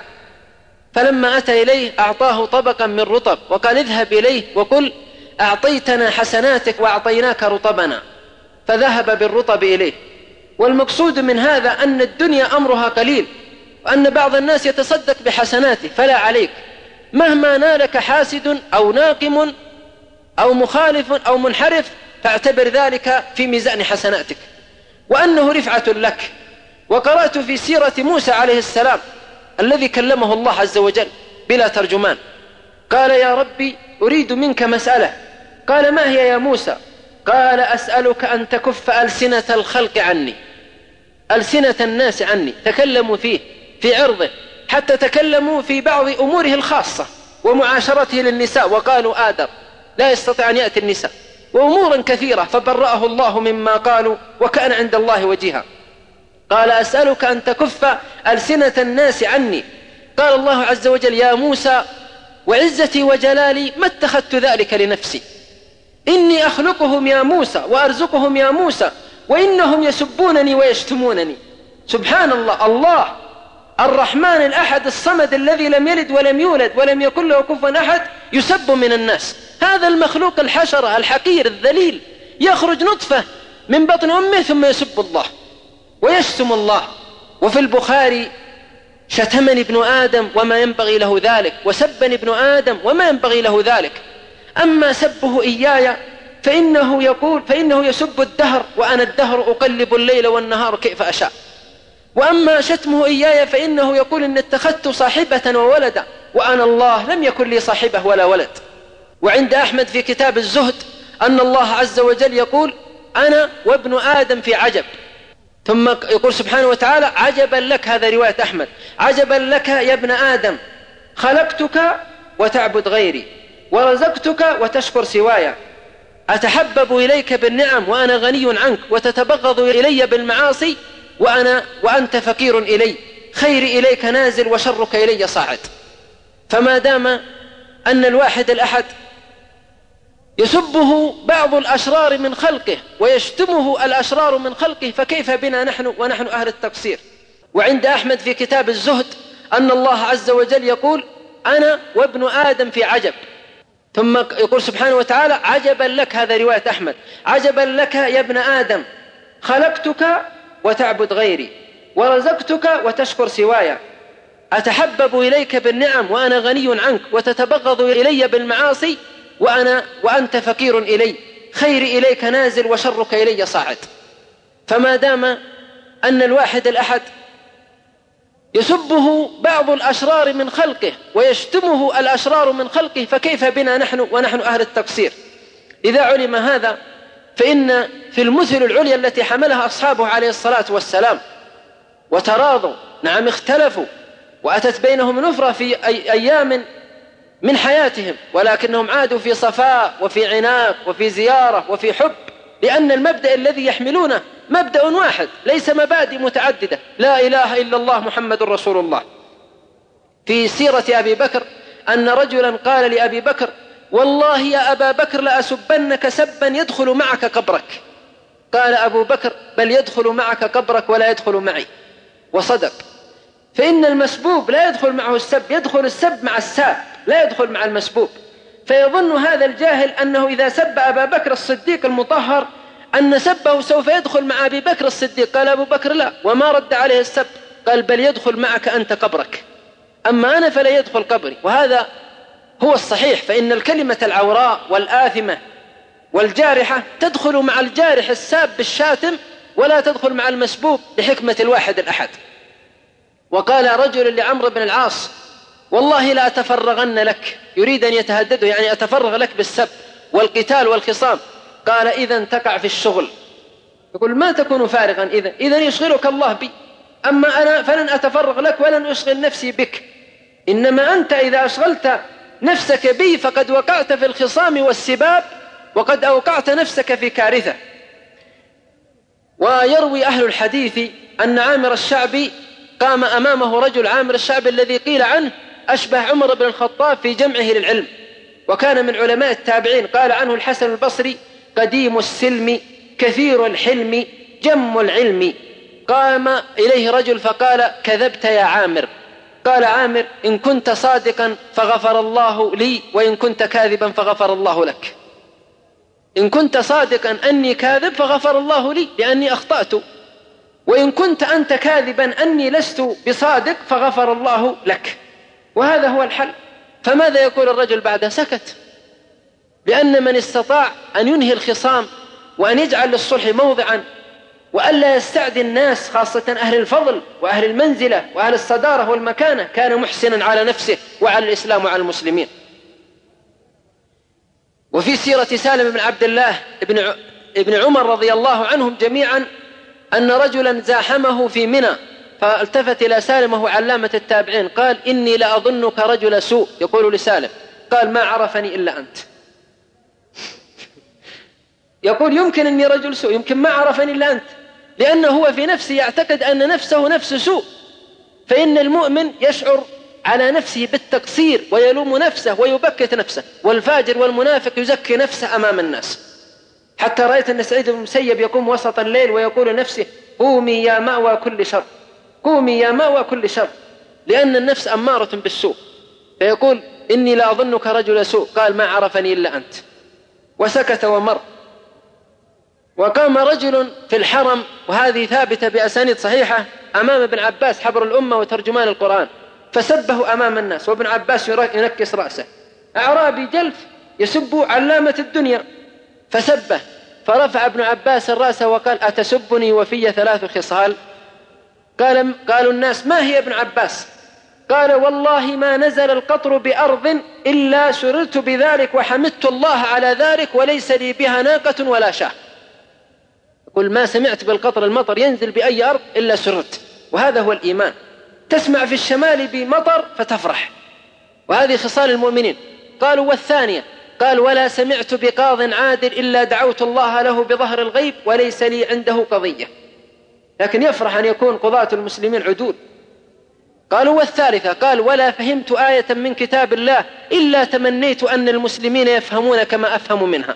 فلما أتى إليه أعطاه طبقا من رطب وقال اذهب إليه وقل أعطيتنا حسناتك وأعطيناك رطبنا، فذهب بالرطب إليه. والمقصود من هذا أن الدنيا أمرها قليل، وأن بعض الناس يتصدق بحسناته، فلا عليك مهما نالك حاسد أو ناقم أو مخالف أو منحرف فاعتبر ذلك في ميزان حسناتك وأنه رفعة لك. وقرأت في سيرة موسى عليه السلام الذي كلمه الله عز وجل بلا ترجمان، قال يا ربي أريد منك مسألة. قال ما هي يا موسى؟ قال أسألك أن تكف ألسنة الخلق عني، ألسنة الناس عني، تكلموا فيه في عرضه، حتى تكلموا في بعض أموره الخاصة ومعاشرته للنساء وقالوا آدم لا يستطيع أن يأتي النساء، وأمورا كثيرة، فبرأه الله مما قالوا وكان عند الله وجيها. قال أسألك أن تكف ألسنة الناس عني. قال الله عز وجل يا موسى وعزتي وجلالي ما اتخذت ذلك لنفسي، إني أخلقهم يا موسى وأرزقهم يا موسى وإنهم يسبونني ويشتمونني. سبحان الله، الله الرحمن الأحد الصمد الذي لم يلد ولم يولد ولم يكن له كفوا أحد يسب من الناس. هذا المخلوق الحشرة الحقير الذليل يخرج نطفة من بطن أمه ثم يسب الله ويشتم الله. وفي البخاري شتمني ابن آدم وما ينبغي له ذلك، وسبني ابن آدم وما ينبغي له ذلك. أما سبه إياي فإنه يقول فإنه يسب الدهر وأنا الدهر أقلب الليل والنهار كيف أشاء. وأما شتمه إياي فإنه يقول إن اتخذت صاحبة وولدا وأنا الله لم يكن لي صاحبة ولا ولد. وعند أحمد في كتاب الزهد أن الله عز وجل يقول أنا وابن آدم في عجب، ثم يقول سبحانه وتعالى عجبا لك، هذا رواية أحمد، عجبا لك يا ابن آدم خلقتك وتعبد غيري ورزقتك وتشكر سواي، أتحبب إليك بالنعم وأنا غني عنك وتتبغض إلي بالمعاصي وأنا وأنت فقير إلي، خيري إليك نازل وشرك إلي صاعد. فما دام أن الواحد الأحد يسبه بعض الأشرار من خلقه ويشتمه الأشرار من خلقه فكيف بنا نحن ونحن أهل التقصير. وعند أحمد في كتاب الزهد أن الله عز وجل يقول أنا وابن آدم في عجب، ثم يقول سبحانه وتعالى عجبا لك، هذا رواية أحمد، عجبا لك يا ابن آدم خلقتك وتعبد غيري ورزقتك وتشكر سواي، أتحبب إليك بالنعم وأنا غني عنك وتتبغض إلي بالمعاصي وأنا وأنت فقير إلي، خيري إليك نازل وشرك إلي صاعد. فما دام أن الواحد الأحد يسبه بعض الأشرار من خلقه ويشتمه الأشرار من خلقه فكيف بنا نحن ونحن أهل التقصير. إذا علم هذا فإن في المثل العليا التي حملها أصحابه عليه الصلاة والسلام وتراضوا، نعم اختلفوا وأتت بينهم نفرة في أي أيام من حياتهم، ولكنهم عادوا في صفاء وفي عناق وفي زيارة وفي حب لأن المبدأ الذي يحملونه مبدأ واحد ليس مبادئ متعددة، لا إله إلا الله محمد رسول الله. في سيرة أبي بكر أن رجلا قال لأبي بكر: والله يا أبا بكر لأسبنك سبا يدخل معك قبرك. قال أبو بكر: بل يدخل معك قبرك ولا يدخل معي. وصدق، فإن المسبوب لا يدخل معه السب، يدخل السب مع الساب، لا يدخل مع المسبوب. فيظن هذا الجاهل أنه إذا سب أبا بكر الصديق المطهر أن سبه سوف يدخل مع أبي بكر الصديق. قال أبو بكر: لا، وما رد عليه السب، قال: بل يدخل معك أنت قبرك، أما أنا فلا يدخل قبري. وهذا هو الصحيح، فإن الكلمة العوراء والآثمة والجارحة تدخل مع الجارح الساب بالشاتم ولا تدخل مع المسبوب لحكمة الواحد الأحد. وقال رجل لعمرو بن العاص: والله لا أتفرغن لك، يريد أن يتهدده، يعني أتفرغ لك بالسب والقتال والخصام. قال: إذن تقع في الشغل. يقول: ما تكون فارغا إذن إذن يشغلك الله بي، أما أنا فلن أتفرغ لك ولن أشغل نفسي بك، إنما أنت إذا أشغلت نفسك بي فقد وقعت في الخصام والسباب وقد أوقعت نفسك في كارثة. ويروي أهل الحديث أن عامر الشعبي قام أمامه رجل، عامر الشعبي الذي قيل عنه أشبه عمر بن الخطاب في جمعه للعلم، وكان من علماء التابعين. قال عنه الحسن البصري: قديم السلم كثير الحلم جم العلم. قام إليه رجل فقال: كذبت يا عامر. قال عامر: إن كنت صادقا فغفر الله لي، وإن كنت كاذبا فغفر الله لك. إن كنت صادقا أني كاذب فغفر الله لي لأني أخطأت، وإن كنت أنت كاذبا أني لست بصادق فغفر الله لك. وهذا هو الحل. فماذا يقول الرجل بعد؟ سكت، لأن من استطاع أن ينهي الخصام وأن يجعل للصلح موضعا وألا يستعدي الناس خاصة أهل الفضل وأهل المنزلة وأهل الصدارة والمكانة كان محسنا على نفسه وعلى الإسلام وعلى المسلمين. وفي سيرة سالم بن عبد الله ابن عمر رضي الله عنهم جميعا أن رجلا زاحمه في منى، فالتفت إلى سالم وهو علامة التابعين قال: إني لأظنك رجل سوء. يقول لسالم: قال: ما عرفني إلا أنت. يقول: يمكن أني رجل سوء، يمكن ما عرفني إلا أنت، لأنه هو في نفسه يعتقد أن نفسه نفس سوء. فإن المؤمن يشعر على نفسه بالتقصير ويلوم نفسه ويبكت نفسه، والفاجر والمنافق يزكي نفسه أمام الناس. حتى رأيت أن سعيد بن المسيب يقوم وسط الليل ويقول نفسه: قومي يا مأوى كل شر، قومي يا مأوى كل شر، لأن النفس أمارة بالسوء. فيقول: إني لا أظنك رجل سوء. قال: ما عرفني إلا أنت. وسكت ومر. وقام رجل في الحرم، وهذه ثابتة بأسانيد صحيحة، أمام ابن عباس حبر الأمة وترجمان القرآن، فسبه أمام الناس وابن عباس ينكس رأسه. أعرابي جلف يسب علامة الدنيا فسبه، فرفع ابن عباس الرأس وقال: أتسبني وفي ثلاث خصال؟ قال قالوا الناس: ما هي ابن عباس؟ قال: والله ما نزل القطر بأرض إلا سررت بذلك وحمدت الله على ذلك وليس لي بها ناقة ولا شاه. قل: ما سمعت بالقطر المطر ينزل بأي أرض إلا سررت. وهذا هو الإيمان، تسمع في الشمال بمطر فتفرح، وهذه خصال المؤمنين. قالوا: والثانية؟ قال: ولا سمعت بقاض عادل إلا دعوت الله له بظهر الغيب وليس لي عنده قضية. لكن يفرح أن يكون قضاة المسلمين عدول. قالوا: والثالثة؟ قال: ولا فهمت آية من كتاب الله إلا تمنيت أن المسلمين يفهمون كما أفهم منها.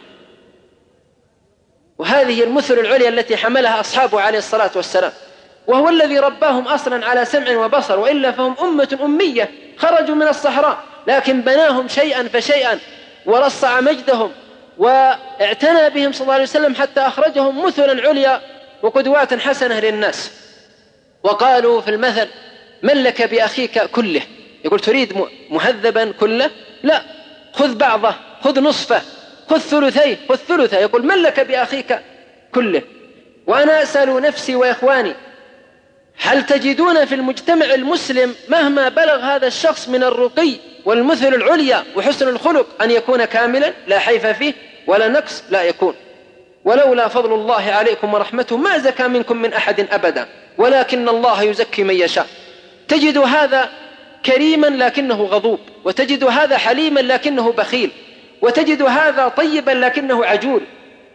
وهذه المثل العليا التي حملها أصحابه عليه الصلاة والسلام، وهو الذي رباهم أصلا على سمع وبصر، وإلا فهم أمة أمية خرجوا من الصحراء، لكن بناهم شيئا فشيئا ورصع مجدهم واعتنى بهم صلى الله عليه وسلم حتى أخرجهم مثلا عليا وقدوات حسنة للناس. وقالوا في المثل: من لك بأخيك كله؟ يقول: تريد مهذبا كله؟ لا، خذ بعضه، خذ نصفه، خذ ثلثيه، خذ ثلثه. يقول: من لك بأخيك كله؟ وأنا أسأل نفسي وإخواني: هل تجدون في المجتمع المسلم مهما بلغ هذا الشخص من الرقي والمثل العليا وحسن الخلق أن يكون كاملا لا حيف فيه ولا نقص؟ لا يكون. ولولا فضل الله عليكم ورحمته ما زكى منكم من أحد أبدا، ولكن الله يزكي من يشاء. تجد هذا كريما لكنه غضوب، وتجد هذا حليما لكنه بخيل، وتجد هذا طيبا لكنه عجول،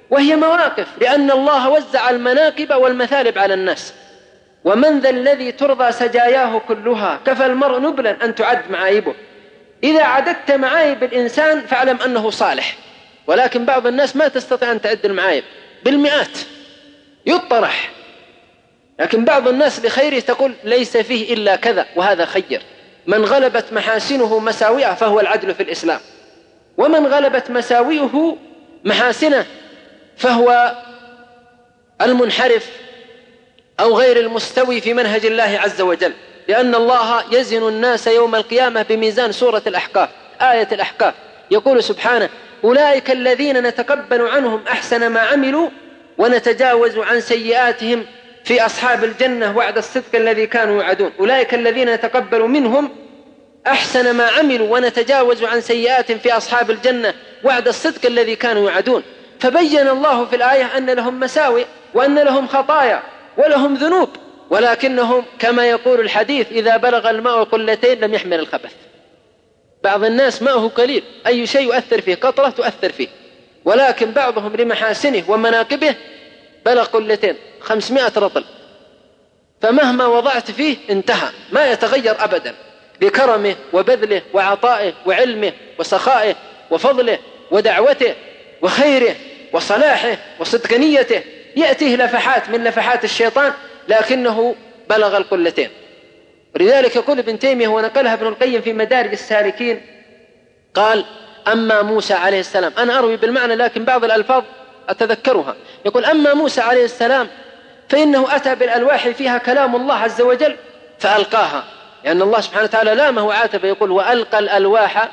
وهي مواقف، لأن الله وزع المناقب والمثالب على الناس. ومن ذا الذي ترضى سجاياه كلها، كفى المرء نبلا أن تعد معايبه. إذا عددت معايب الإنسان فاعلم أنه صالح، ولكن بعض الناس ما تستطيع أن تعد المعايب، بالمئات يطرح، لكن بعض الناس لخيره تقول ليس فيه إلا كذا وهذا خير. من غلبت محاسنه مساوئه فهو العدل في الإسلام، ومن غلبت مساوئه محاسنه فهو المنحرف أو غير المستوي في منهج الله عز وجل، لأن الله يزن الناس يوم القيامة بميزان سورة الأحقاف، آية الأحقاف، يقول سبحانه: أولئك الذين نتقبل عنهم أحسن ما عملوا ونتجاوز عن سيئاتهم في أصحاب الجنة وعد الصدق الذي كانوا يوعدون. أولئك الذين نتقبل منهم أحسن ما عملوا ونتجاوز عن سيئاتهم في أصحاب الجنة وعد الصدق الذي كانوا يوعدون. فبين الله في الآية أن لهم مساوئ وأن لهم خطايا ولهم ذنوب، ولكنهم كما يقول الحديث: إذا بلغ الماء قلتين لم يحمل الخبث. بعض الناس ماءه قليل، أي شيء يؤثر فيه، قطرة تؤثر فيه، ولكن بعضهم لمحاسنه ومناقبه بلغ قلتين، خمسمائة رطل، فمهما وضعت فيه انتهى، ما يتغير أبدا، بكرمه وبذله وعطائه وعلمه وسخائه وفضله ودعوته وخيره وصلاحه وصدق نيته. يأتيه لفحات من لفحات الشيطان لكنه بلغ القلتين. ولذلك يقول ابن تيمية ونقلها ابن القيم في مدارج السالكين، قال: أما موسى عليه السلام، أنا أروي بالمعنى لكن بعض الألفاظ أتذكرها، يقول: أما موسى عليه السلام فإنه أتى بالألواح فيها كلام الله عز وجل فألقاها، لأن الله سبحانه وتعالى لامه وعاتب، يقول: وألقى الألواح،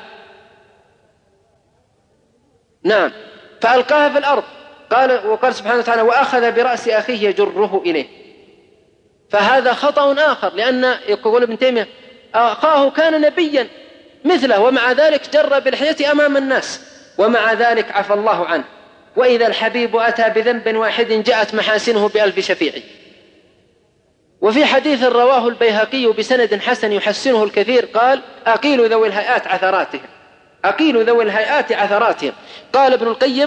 نعم، فألقاها في الأرض. قال وقال سبحانه وتعالى: وأخذ برأس أخيه يجره إليه. فهذا خطأ آخر، لأن يقول ابن تيمية أخاه كان نبيا مثله ومع ذلك جر بالحية أمام الناس، ومع ذلك عفى الله عنه. وإذا الحبيب أتى بذنب واحد جاءت محاسنه بألف شفيع. وفي حديث رواه البيهقي بسند حسن يحسنه الكثير قال: أقيل ذوي الهيئات عثراتهم، أقيل ذوي الهيئات عثراتهم. قال ابن القيم: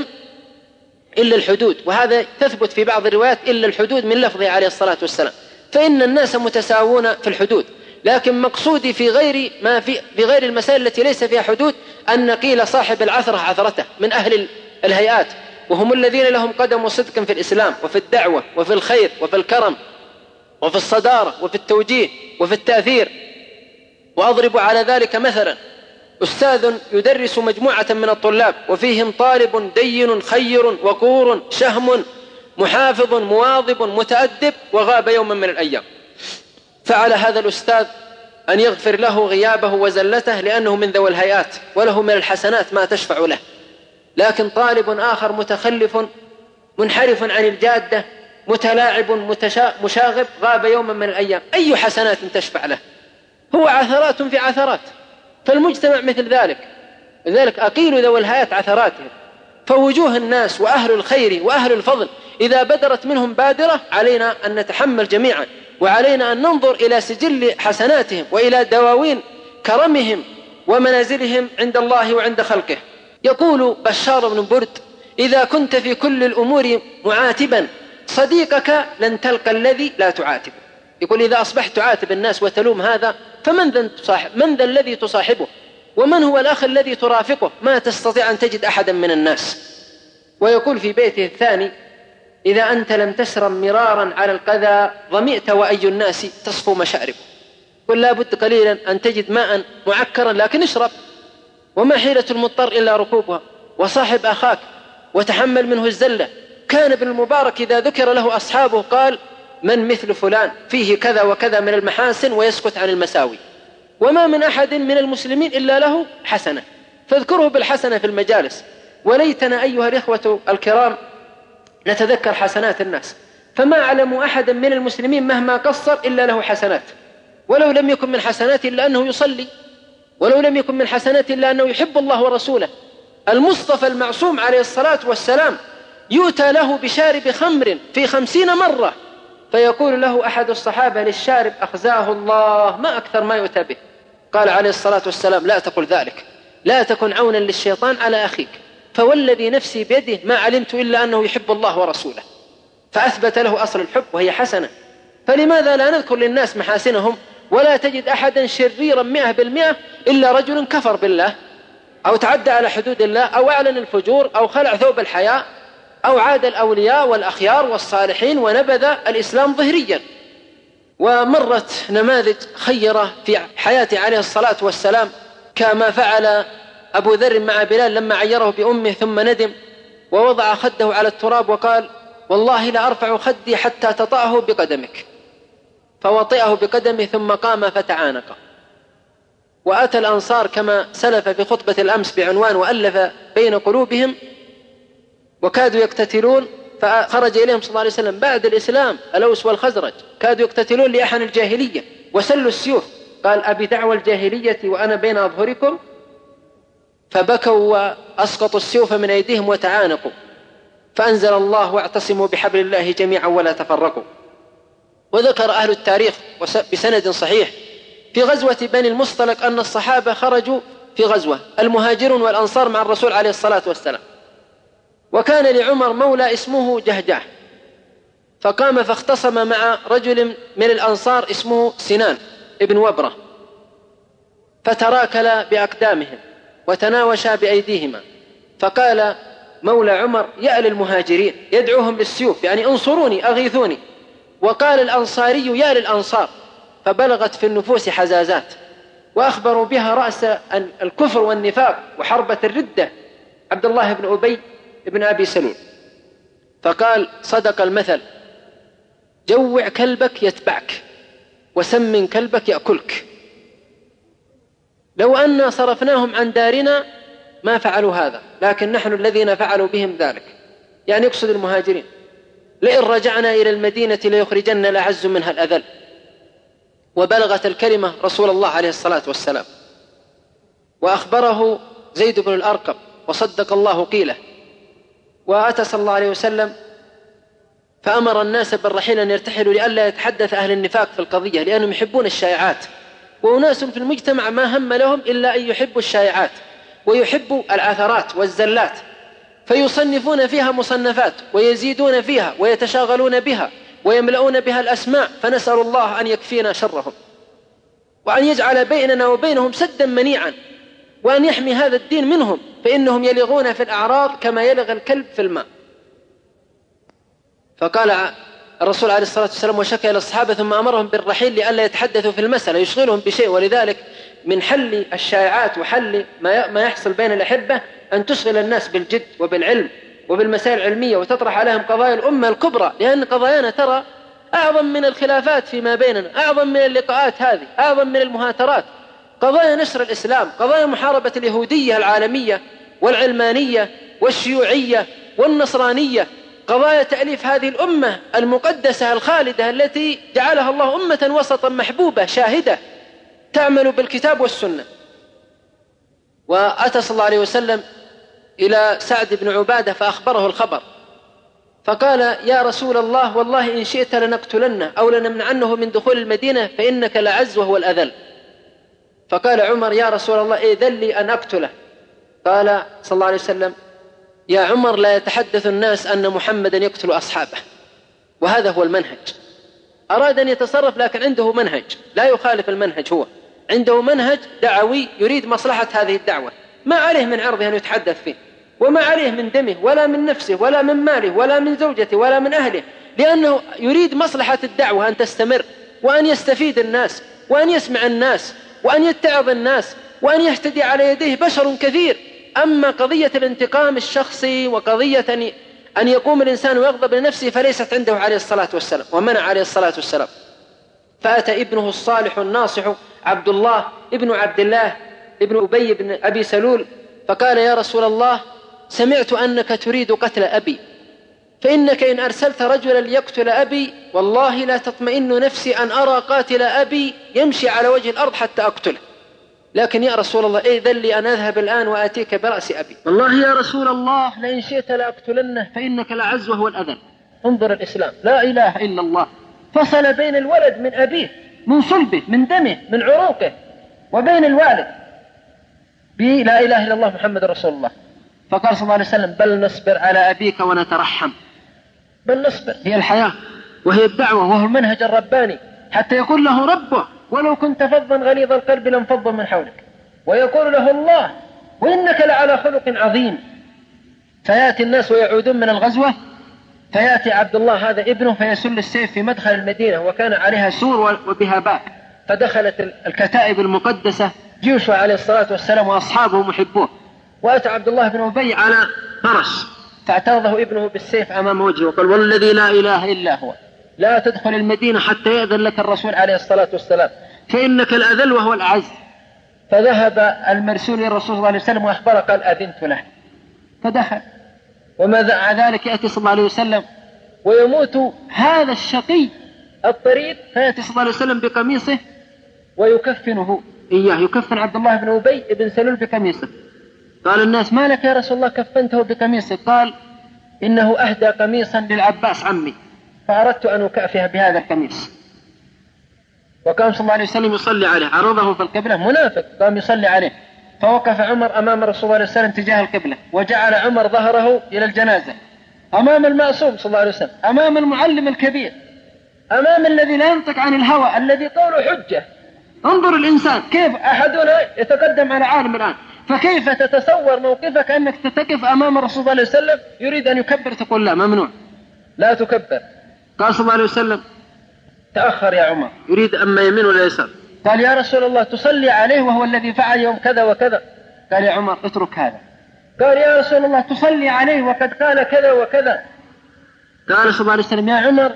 إلا الحدود، وهذا تثبت في بعض الروايات إلا الحدود من لفظه عليه الصلاة والسلام، فإن الناس متساوون في الحدود، لكن مقصودي في غير ما في في غير المسائل التي ليس فيها حدود أن قيل صاحب العثرة عثرته من أهل الهيئات، وهم الذين لهم قدم صدق في الإسلام وفي الدعوة وفي الخير وفي الكرم وفي الصدارة وفي التوجيه وفي التأثير. وأضرب على ذلك مثلا: أستاذ يدرس مجموعة من الطلاب وفيهم طالب دين خير وقور شهم محافظ مواظب متأدب وغاب يوما من الأيام، فعلى هذا الأستاذ أن يغفر له غيابه وزلته لأنه من ذوي الهيئات وله من الحسنات ما تشفع له. لكن طالب آخر متخلف منحرف عن الجادة متلاعب مشاغب غاب يوما من الأيام، أي حسنات تشفع له؟ هو عثرات في عثرات. فالمجتمع مثل ذلك، لذلك أقيل ذوي الهيئات عثراتهم. فوجوه الناس وأهل الخير وأهل الفضل إذا بدرت منهم بادرة علينا أن نتحمل جميعا، وعلينا أن ننظر إلى سجل حسناتهم وإلى دواوين كرمهم ومنازلهم عند الله وعند خلقه. يقول بشار بن برد: إذا كنت في كل الأمور معاتبا صديقك لن تلقى الذي لا تعاتبه. يقول: إذا أصبحت تعاتب الناس وتلوم هذا فمن ذا تصاحب؟ من ذا الذي تصاحبه؟ ومن هو الأخ الذي ترافقه؟ ما تستطيع أن تجد أحدا من الناس. ويقول في بيته الثاني: إذا أنت لم تشرب مرارا على القذى ظمئت وأي الناس تصفو مشاربه. قل لا بد قليلا أن تجد ماء معكرا لكن اشرب، وما حيلة المضطر إلا ركوبها. وصاحب أخاك وتحمل منه الزلة. كان ابن المبارك إذا ذكر له أصحابه قال: من مثل فلان فيه كذا وكذا من المحاسن ويسكت عن المساوي. وما من أحد من المسلمين إلا له حسنة، فاذكره بالحسنة في المجالس. وليتنا أيها الإخوة الكرام نتذكر حسنات الناس، فما أعلم أحدا من المسلمين مهما قصر إلا له حسنات، ولو لم يكن من حسناته إلا أنه يصلي، ولو لم يكن من حسناته إلا أنه يحب الله ورسوله. المصطفى المعصوم عليه الصلاة والسلام يؤتى له بشارب خمر في خمسين مرة، فيقول له أحد الصحابة للشارب: أخزاه الله، ما أكثر ما يؤتى به. قال عليه الصلاة والسلام: لا تقل ذلك، لا تكن عونا للشيطان على أخيك، فوالذي نفسي بيده ما علمت إلا أنه يحب الله ورسوله، فأثبت له أصل الحب وهي حسنة. فلماذا لا نذكر للناس محاسنهم ولا تجد أحدا شريرا مئة بالمئة إلا رجل كفر بالله أو تعدى على حدود الله أو أعلن الفجور أو خلع ثوب الحياء أو عاد الأولياء والأخيار والصالحين ونبذ الإسلام ظهريا. ومرت نماذج خيرة في حياته عليه الصلاة والسلام، كما فعل أبو ذر مع بلال لما عيره بأمه ثم ندم ووضع خده على التراب وقال: والله لا أرفع خدي حتى تطأه بقدمك، فوطئه بقدمه ثم قام فتعانق. وأتى الأنصار كما سلف في خطبة الأمس بعنوان وألف بين قلوبهم، وكادوا يقتتلون، فخرج إليهم صلى الله عليه وسلم بعد الإسلام الأوس والخزرج، كادوا يقتتلون لأحن الجاهلية وسلوا السيوف، قال: أبي دعوى الجاهلية وأنا بين أظهركم، فبكوا وأسقطوا السيوف من أيديهم وتعانقوا، فأنزل الله: واعتصموا بحبل الله جميعا ولا تفرقوا. وذكر أهل التاريخ بسند صحيح في غزوة بني المصطلق أن الصحابة خرجوا في غزوة المهاجرون والأنصار مع الرسول عليه الصلاة والسلام، وكان لعمر مولى اسمه جهجاه، فقام فاختصم مع رجل من الأنصار اسمه سنان ابن وبرة، فتراكل بأقدامهم وتناوشا بأيديهما، فقال مولى عمر: يا للمهاجرين، يدعوهم للسيوف يعني انصروني أغيثوني، وقال الأنصاري: يا للأنصار، فبلغت في النفوس حزازات، وأخبروا بها رأس الكفر والنفاق وحربة الردة عبد الله بن أبي بن أبي سلول، فقال: صدق المثل، جوع كلبك يتبعك وسمن كلبك يأكلك. لو أن صرفناهم عن دارنا ما فعلوا هذا، لكن نحن الذين فعلوا بهم ذلك، يعني يقصد المهاجرين. لئن رجعنا إلى المدينة ليخرجن الأعز منها الأذل. وبلغت الكلمة رسول الله عليه الصلاة والسلام، وأخبره زيد بن الأرقم وصدق الله قيله، وأتى صلى الله عليه وسلم فأمر الناس بالرحيل أن يرتحلوا لئلا يتحدث أهل النفاق في القضية، لأنهم يحبون الشائعات، وناس في المجتمع ما هم لهم إلا أن يحبوا الشائعات ويحبوا العثرات والزلات، فيصنفون فيها مصنفات ويزيدون فيها ويتشاغلون بها ويملؤون بها الأسماء، فنسأل الله أن يكفينا شرهم وأن يجعل بيننا وبينهم سدا منيعا، وأن يحمي هذا الدين منهم، فإنهم يلغون في الأعراض كما يلغ الكلب في الماء. فقال الرسول عليه الصلاة والسلام وشكى إلى الصحابة ثم أمرهم بالرحيل لئلا يتحدثوا في المسألة يشغلهم بشيء. ولذلك من حل الشائعات وحل ما يحصل بين الأحبة أن تشغل الناس بالجد وبالعلم وبالمسائل العلمية وتطرح عليهم قضايا الأمة الكبرى، لأن قضايانا ترى أعظم من الخلافات فيما بيننا، أعظم من اللقاءات هذه، أعظم من المهاترات. قضايا نشر الإسلام، قضايا محاربة اليهودية العالمية والعلمانية والشيوعية والنصرانية، قضايا تأليف هذه الأمة المقدسة الخالدة التي جعلها الله أمة وسطا محبوبة شاهدة تعمل بالكتاب والسنة. وأتى صلى الله عليه وسلم إلى سعد بن عبادة فأخبره الخبر، فقال: يا رسول الله، والله إن شئت لنقتلنه أو لنمنعنه من دخول المدينة فإنك لعز وهو الأذل. فقال عمر: يا رسول الله إذن لي أن أقتله. قال صلى الله عليه وسلم: يا عمر، لا يتحدث الناس أن محمدا يقتل أصحابه، وهذا هو المنهج. أراد أن يتصرف لكن عنده منهج لا يخالف المنهج، هو عنده منهج دعوي يريد مصلحة هذه الدعوة، ما عليه من عرضه أن يتحدث فيه، وما عليه من دمه ولا من نفسه ولا من ماله ولا من زوجته ولا من أهله، لأنه يريد مصلحة الدعوة أن تستمر وأن يستفيد الناس وأن يسمع الناس وأن يتعظ الناس وأن يهتدي على يديه بشر كثير. أما قضية الانتقام الشخصي وقضية أن يقوم الإنسان ويغضب لنفسه فليست عنده عليه الصلاة والسلام، ومنع عليه الصلاة والسلام. فأتى ابنه الصالح الناصح عبد الله ابن عبد الله ابن أبي بن أبي سلول فقال: يا رسول الله، سمعت أنك تريد قتل أبي، فإنك إن أرسلت رجلا ليقتل أبي والله لا تطمئن نفسي أن أرى قاتل أبي يمشي على وجه الأرض حتى أقتله، لكن يا رسول الله إذن لي أن أذهب الآن وآتيك برأس أبي. والله يا رسول الله لئن شئت لأقتلنه فإنك لعز وهو الأذن. انظر الإسلام، لا إله إلا الله، فصل بين الولد من أبيه من صلبه من دمه من عروقه وبين الوالد بلا إله إلا الله محمد رسول الله. فقال صلى الله عليه وسلم بل نصبر على أبيك ونترحم، بل نصبر، هي الحياة وهي الدعوة وهو المنهج الرباني، حتى يقول له ربه ولو كنت فظا غليظ القلب لانفضوا من حولك، ويقول له الله وإنك لعلى خلق عظيم. فيأتي الناس ويعودون من الغزوة، فيأتي عبد الله هذا ابنه فيسل السيف في مدخل المدينة وكان عليها سور وبها باب، فدخلت الكتائب المقدسة جيوشه عليه الصلاة والسلام وأصحابه محبوه، وأتى عبد الله بن أبي على فرس فاعترضه ابنه بالسيف أمام وجهه وقال والذي لا إله إلا هو لا تدخل المدينة حتى يأذن لك الرسول عليه الصلاة والسلام فإنك الأذل وهو الأعز. فذهب المرسول للرسول صلى الله عليه وسلم وأخبره قال أذنت له، فدخل. ومع ذلك يأتي صلى الله عليه وسلم ويموت هذا الشقي الطريد، فيأتي صلى الله عليه وسلم بقميصه ويكفنه إياه، يكفن عبد الله بن أبي بن سلول بقميصه. قال الناس ما لك يا رسول الله كفنته بقميصه؟ قال إنه أهدى قميصا للعباس عمي فأردت أن أكافئه بهذا القميص. وقام صلى الله عليه وسلم يصلي عليه، عرضه في القبلة، منافق قام يصلي عليه، فوقف عمر أمام رسول الله عليه وسلم تجاه القبلة، وجعل عمر ظهره إلى الجنازة أمام المعصوم صلى الله عليه وسلم، أمام المعلم الكبير، أمام الذي لا ينطق عن الهوى الذي قوله حجة. انظر الإنسان كيف أحدنا يتقدم على عالم الآن، فكيف تتصور موقفك أنك تتقف أمام الرسول صلى الله عليه وسلم يريد أن يكبر تقول لا ممنوع لا تكبر. قال صلى الله عليه وسلم تأخر يا عمر، يريد أما يمين ولا يسار. قال يا رسول الله تصلي عليه وهو الذي فعل يوم كذا وكذا. قال يا عمر اترك هذا. قال يا رسول الله تصلي عليه وقد قال كذا وكذا. قال صلى الله عليه وسلم يا عمر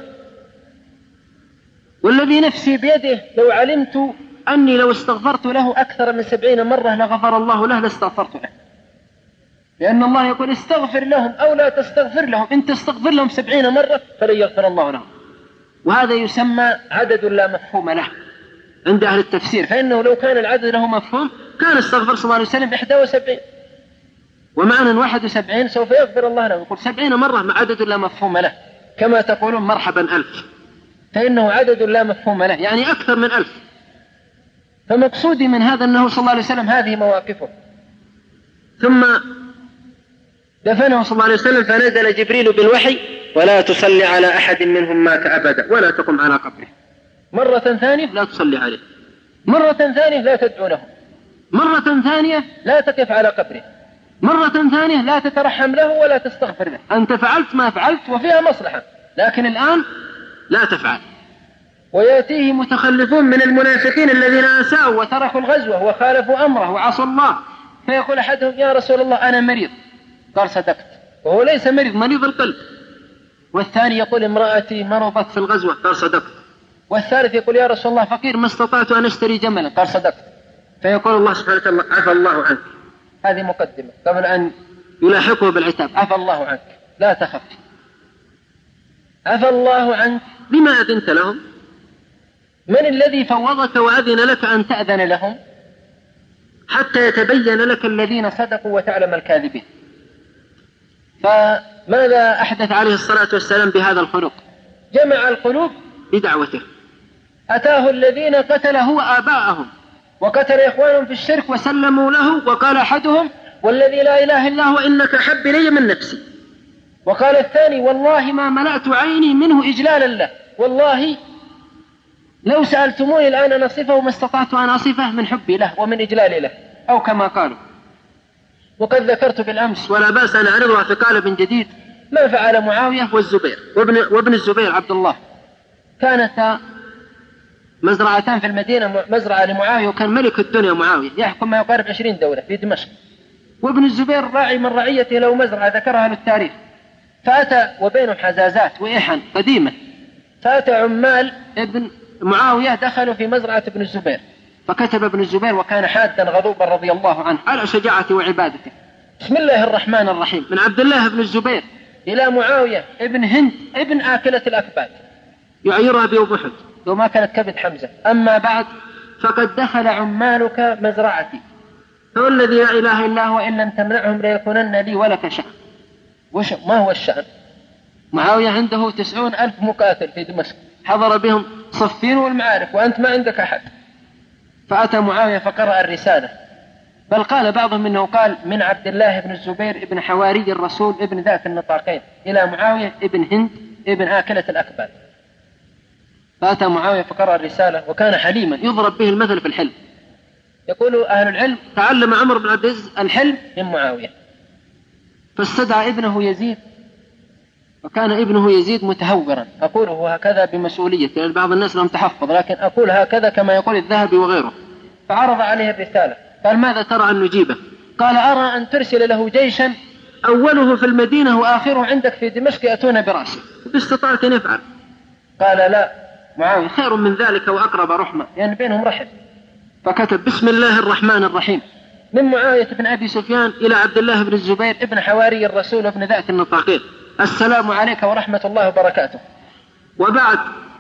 والذي نفسي بيده لو علمت أني لو استغفرت له أكثر من سبعين مرة لغفر الله له لاستغفرت له، لأن الله يقول استغفر لهم أو لا تستغفر لهم، إن تستغفر لهم سبعين مرة فلن يغفر الله لهم. وهذا يسمى عدد لا مفهوم له عند أهل التفسير، فإنه لو كان العدد له مفهوم كان استغفر صلى الله عليه وسلم إحدى وسبعين، ومعنى واحد وسبعين سوف يغفر الله له. يقول سبعين مرة مع عدد لا مفهوم له، كما تقولون مرحبا ألف، فإنه عدد لا مفهوم له يعني أكثر من ألف. فمقصودي من هذا أنه صلى الله عليه وسلم هذه مواقفه. ثم دفنه صلى الله عليه وسلم فنزل جبريل بالوحي ولا تصلي على أحد منهم مات أبدا ولا تقم على قبره. مرة ثانية لا تصلي عليه، مرة ثانية لا تدعو له، مرة ثانية لا تقف على قبره، مرة ثانية لا تترحم له ولا تستغفر له. أنت فعلت ما فعلت وفيها مصلحة، لكن الآن لا تفعل. ويأتيه متخلفون من المنافقين الذين أساءوا وتركوا الغزوة وخالفوا أمره وعصوا الله، فيقول أحدهم يا رسول الله أنا مريض. قال صدقت، وهو ليس مريض، مريض القلب. والثاني يقول امرأتي مرضت في الغزوة. قال صدقت. والثالث يقول يا رسول الله فقير ما استطعت أن أشتري جملا. قال صدقت. فيقول الله سبحانه وتعالى عفى الله عنك. هذه مقدمة قبل أن يلاحقه بالعتاب. عفى الله عنك لا تخف، عفى الله عنك بما أذنت لهم. من الذي فوضك وأذن لك أن تأذن لهم حتى يتبين لك الذين صدقوا وتعلم الكاذبين؟ فماذا أحدث عليه الصلاة والسلام بهذا الخلق؟ جمع القلوب بدعوته. أتاه الذين قتله وآباءهم وقتل إخوانهم في الشرك وسلموا له، وقال أحدهم والذي لا إله إلا هو إنك حب إلي من نفسي. وقال الثاني والله ما ملأت عيني منه إجلالا له، والله لو سألتموني الآن نصفه ما استطعت أن أصفه من حبي له ومن إجلالي له، أو كما قالوا. وقد ذكرت بالأمس ولا بأس أن أعرضها في قالب جديد ما فعل معاوية والزبير وابن, وابن الزبير عبد الله. كانت مزرعتان في المدينة، مزرعة لمعاوية وكان ملك الدنيا معاوية يحكم ما يقارب عشرين دولة في دمشق، وابن الزبير راعي من رعيته له مزرعة ذكرها للتاريخ. فأتى وبينهم حزازات وإحن قديمة، فأتى عمال ابن معاوية دخلوا في مزرعة ابن الزبير، فكتب ابن الزبير وكان حادا غضوبا رضي الله عنه على شجاعته وعبادته بسم الله الرحمن الرحيم من عبد الله بن الزبير إلى معاوية ابن هند ابن آكلة الأكباد يعيرها بيوم أحد وما كانت كبد حمزة. أما بعد فقد دخل عمالك مزرعتي، فوالذي لا إله إلا هو إن لم تمنعهم ليكونن لي ولك شأن. وش ما هو الشأن؟ معاوية عنده تسعون ألف مقاتل في دمشق حضر بهم صفين والمعارك وأنت ما عندك أحد. فأتى معاوية فقرأ الرسالة بل قال بعضهم إنه قال من عبد الله بن الزبير ابن حواري الرسول ابن ذات النطاقين إلى معاوية ابن هند ابن آكلة الأكباد. فأتى معاوية فقرأ الرسالة وكان حليما يضرب به المثل في الحلم. يقول أهل العلم تعلم عمرو بن عبد العزيز الحلم من معاوية، فاستدعى ابنه يزيد، وكان ابنه يزيد متهورا. أقوله هكذا بمسؤولية، يعني بعض الناس لم تحفظ، لكن أقول هكذا كما يقول الذهبي وغيره. فعرض عليه الرسالة، قال ماذا ترى أن نجيبه؟ قال أرى أن ترسل له جيشا أوله في المدينة وآخره عندك في دمشق يأتون برأسه، باستطاعة نفعل. قال لا معاوية خير من ذلك وأقرب رحمة، يعني بينهم رحم. فكتب بسم الله الرحمن الرحيم من معاوية بن أبي سفيان إلى عبد الله بن الزبير ابن حواري الرسول ابن ذات النطاقين، السلام عليك ورحمة الله وبركاته. وبعد،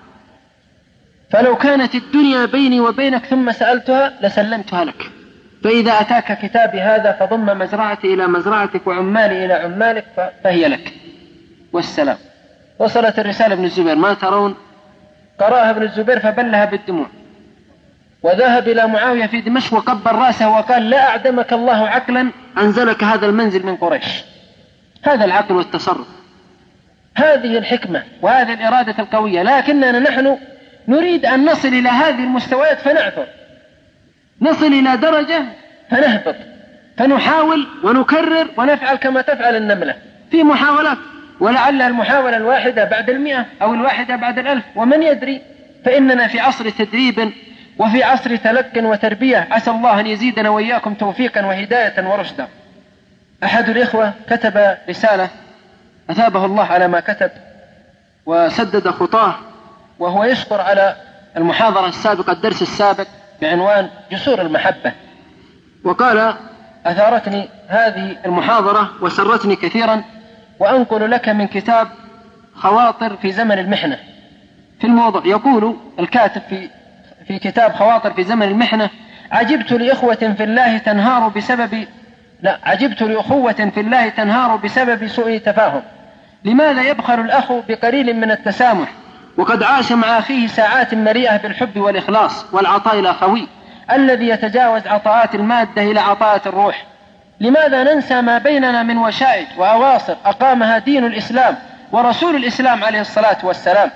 فلو كانت الدنيا بيني وبينك ثم سألتها لسلمتها لك، فإذا أتاك كتابي هذا فضم مزرعتي إلى مزرعتك وعمالي إلى عمالك فهي لك، والسلام. وصلت الرسالة ابن الزبير ما ترون؟ قرأها ابن الزبير فبلها بالدموع، وذهب إلى معاوية في دمشق وقبل رأسه وقال لا أعدمك الله عقلا أنزلك هذا المنزل من قريش. هذا العقل والتصرف، هذه الحكمة وهذه الإرادة القوية. لكننا نحن نريد أن نصل إلى هذه المستويات فنعثر، نصل إلى درجة فنهبط، فنحاول ونكرر ونفعل كما تفعل النملة في محاولات، ولعل المحاولة الواحدة بعد المئة أو الواحدة بعد الألف، ومن يدري. فإننا في عصر تدريب وفي عصر تلق وتربية، عسى الله أن يزيدنا وإياكم توفيقا وهداية ورشدا. أحد الإخوة كتب رسالة أثابه الله على ما كتب وسدد خطاه، وهو يشكر على المحاضرة السابقة الدرس السابق بعنوان جسور المحبة، وقال أثارتني هذه المحاضرة وسرتني كثيرا، وأنقل لك من كتاب خواطر في زمن المحنة في الموضوع. يقول الكاتب في في كتاب خواطر في زمن المحنة: عجبت لإخوة في الله تنهار بسبب لا عجبت لأخوة في الله تنهار بسبب سوء تفاهم. لماذا يبخل الأخ بقليل من التسامح وقد عاش مع أخيه ساعات مليئة بالحب والإخلاص والعطاء الأخوي الذي يتجاوز عطاءات المادة إلى عطاءات الروح؟ لماذا ننسى ما بيننا من وشائج وأواصر أقامها دين الإسلام ورسول الإسلام عليه الصلاة والسلام؟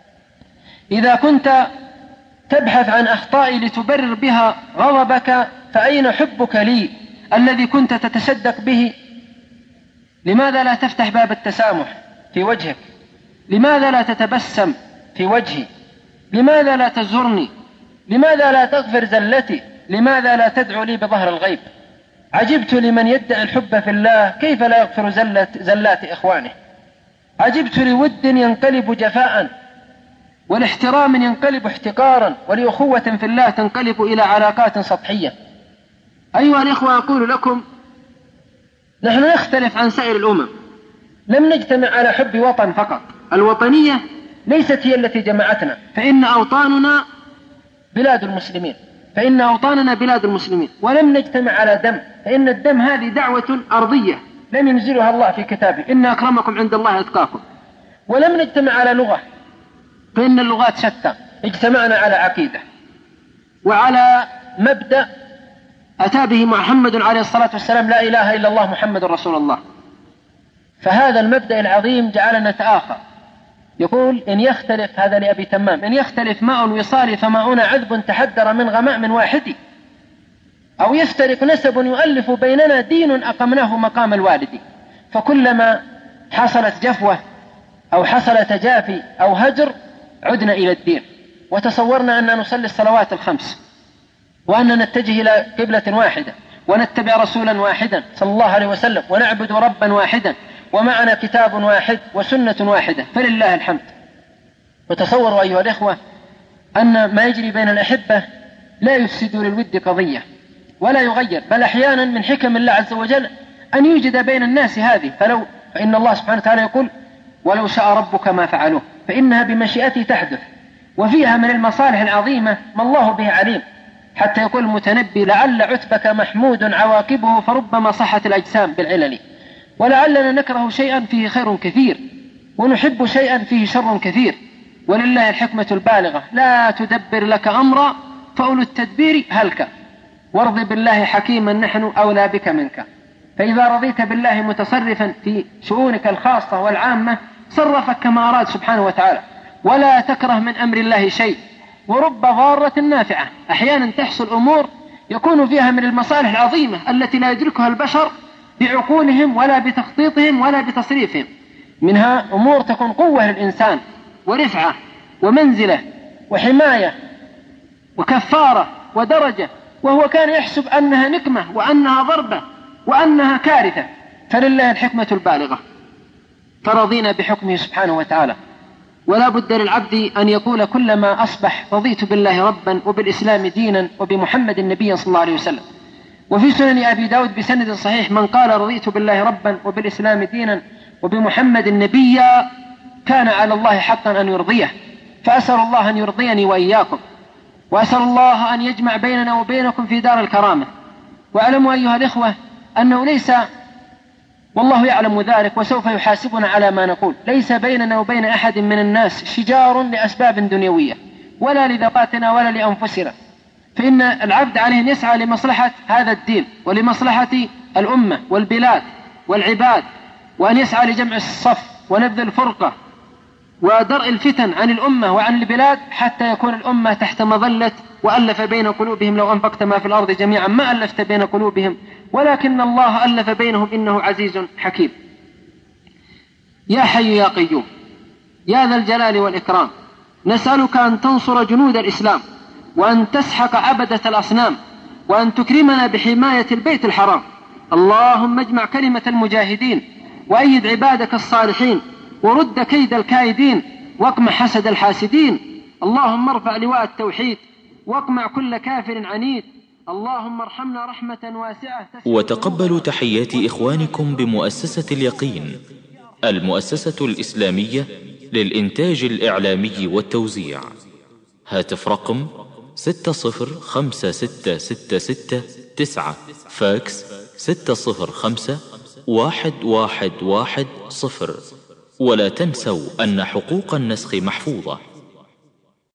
إذا كنت تبحث عن أخطائي لتبرر بها غضبك، فأين حبك لي الذي كنت تتصدق به؟ لماذا لا تفتح باب التسامح في وجهك؟ لماذا لا تتبسم في وجهي؟ لماذا لا تزورني؟ لماذا لا تغفر زلتي؟ لماذا لا تدعو لي بظهر الغيب؟ عجبت لمن يدعي الحب في الله كيف لا يغفر زلت زلات إخوانه. عجبت لود ينقلب جفاء، والاحترام ينقلب احتقارا، ولأخوة في الله تنقلب إلى علاقات سطحية. أيها الإخوة، أقول لكم نحن نختلف عن سائر الأمم، لم نجتمع على حب وطن فقط. الوطنية ليست هي التي جمعتنا، فإن أوطاننا بلاد المسلمين فإن أوطاننا بلاد المسلمين ولم نجتمع على دم، فإن الدم هذه دعوة أرضية لم ينزلها الله في كتابه: إن أكرمكم عند الله أتقاكم. ولم نجتمع على لغة، فإن اللغات شتى. اجتمعنا على عقيدة وعلى مبدأ أتى به محمد عليه الصلاة والسلام: لا إله إلا الله محمد رسول الله. فهذا المبدأ العظيم جعلنا نتآخى. يقول: إن يختلف هذا لأبي تمام إن يختلف ماء وصالي فماؤنا عذب تحدر من غماء واحد، أو يفترق نسب يؤلف بيننا دين أقمناه مقام الوالد. فكلما حصلت جفوة أو حصل تجافي أو هجر عدنا إلى الدين، وتصورنا أن نصلي الصلوات الخمس، وأن نتجه إلى قبلة واحدة، ونتبع رسولا واحدا صلى الله عليه وسلم، ونعبد ربا واحدا، ومعنا كتاب واحد وسنة واحدة، فلله الحمد. وتصوروا أيها الإخوة أن ما يجري بين الأحبة لا يفسد للود قضية ولا يغير، بل أحيانا من حكم الله عز وجل أن يوجد بين الناس هذه. فلو فإن الله سبحانه وتعالى يقول: ولو شاء ربك ما فعلوه، فإنها بمشيئته تحدث، وفيها من المصالح العظيمة ما الله به عليم. حتى يقول المتنبي: لعل عتبك محمود عواقبه فربما صحت الأجسام بالعلل. ولعلنا نكره شيئا فيه خير كثير، ونحب شيئا فيه شر كثير، ولله الحكمة البالغة: لا تدبر لك أمرا فأولو التدبير هلك. وارض بالله حكيما نحن أولى بك منك. فإذا رضيت بالله متصرفا في شؤونك الخاصة والعامة صرفك كما أراد سبحانه وتعالى، ولا تكره من أمر الله شيء. ورب ضارة نافعة، أحيانا تحصل أمور يكون فيها من المصالح العظيمة التي لا يدركها البشر بعقولهم ولا بتخطيطهم ولا بتصريفهم. منها أمور تكون قوة للإنسان ورفعة ومنزلة وحماية وكفارة ودرجة، وهو كان يحسب أنها نقمة وأنها ضربة وأنها كارثة، فلله الحكمة البالغة، فرضينا بحكمه سبحانه وتعالى. ولا بد للعبد أن يقول كلما أصبح رضيت بالله ربا وبالإسلام دينا وبمحمد النبي صلى الله عليه وسلم. وفي سنن أبي داود بسند صحيح: من قال رضيت بالله ربا وبالإسلام دينا وبمحمد النبيا كان على الله حقا أن يرضيه. فأسأل الله أن يرضيني وإياكم، وأسأل الله أن يجمع بيننا وبينكم في دار الكرامة. واعلموا أيها الإخوة أنه ليس، والله يعلم ذلك وسوف يحاسبنا على ما نقول، ليس بيننا وبين أحد من الناس شجار لأسباب دنيوية ولا لذواتنا ولا لأنفسنا، فإن العبد عليه أن يسعى لمصلحة هذا الدين ولمصلحة الأمة والبلاد والعباد، وأن يسعى لجمع الصف ونبذ الفرقة ودرء الفتن عن الأمة وعن البلاد، حتى يكون الأمة تحت مظلة وألف بين قلوبهم لو أنفقت ما في الأرض جميعا ما ألفت بين قلوبهم ولكن الله ألف بينهم إنه عزيز حكيم. يا حي يا قيوم يا ذا الجلال والإكرام، نسألك أن تنصر جنود الإسلام وأن تسحق عبدة الأصنام وأن تكرمنا بحماية البيت الحرام. اللهم اجمع كلمة المجاهدين وأيد عبادك الصالحين ورد كيد الكائدين واقمع حسد الحاسدين. اللهم ارفع لواء التوحيد واقمع كل كافر عنيد. اللهم ارحمنا رحمة واسعة. وتقبلوا تحيات إخوانكم بمؤسسة اليقين، المؤسسة الإسلامية للإنتاج الإعلامي والتوزيع. هاتف رقم ستة صفر خمسة ستة ستة ستة تسعة، فاكس ستة صفر خمسة واحد واحد واحد صفر. ولا تنسوا أن حقوق النسخ محفوظة.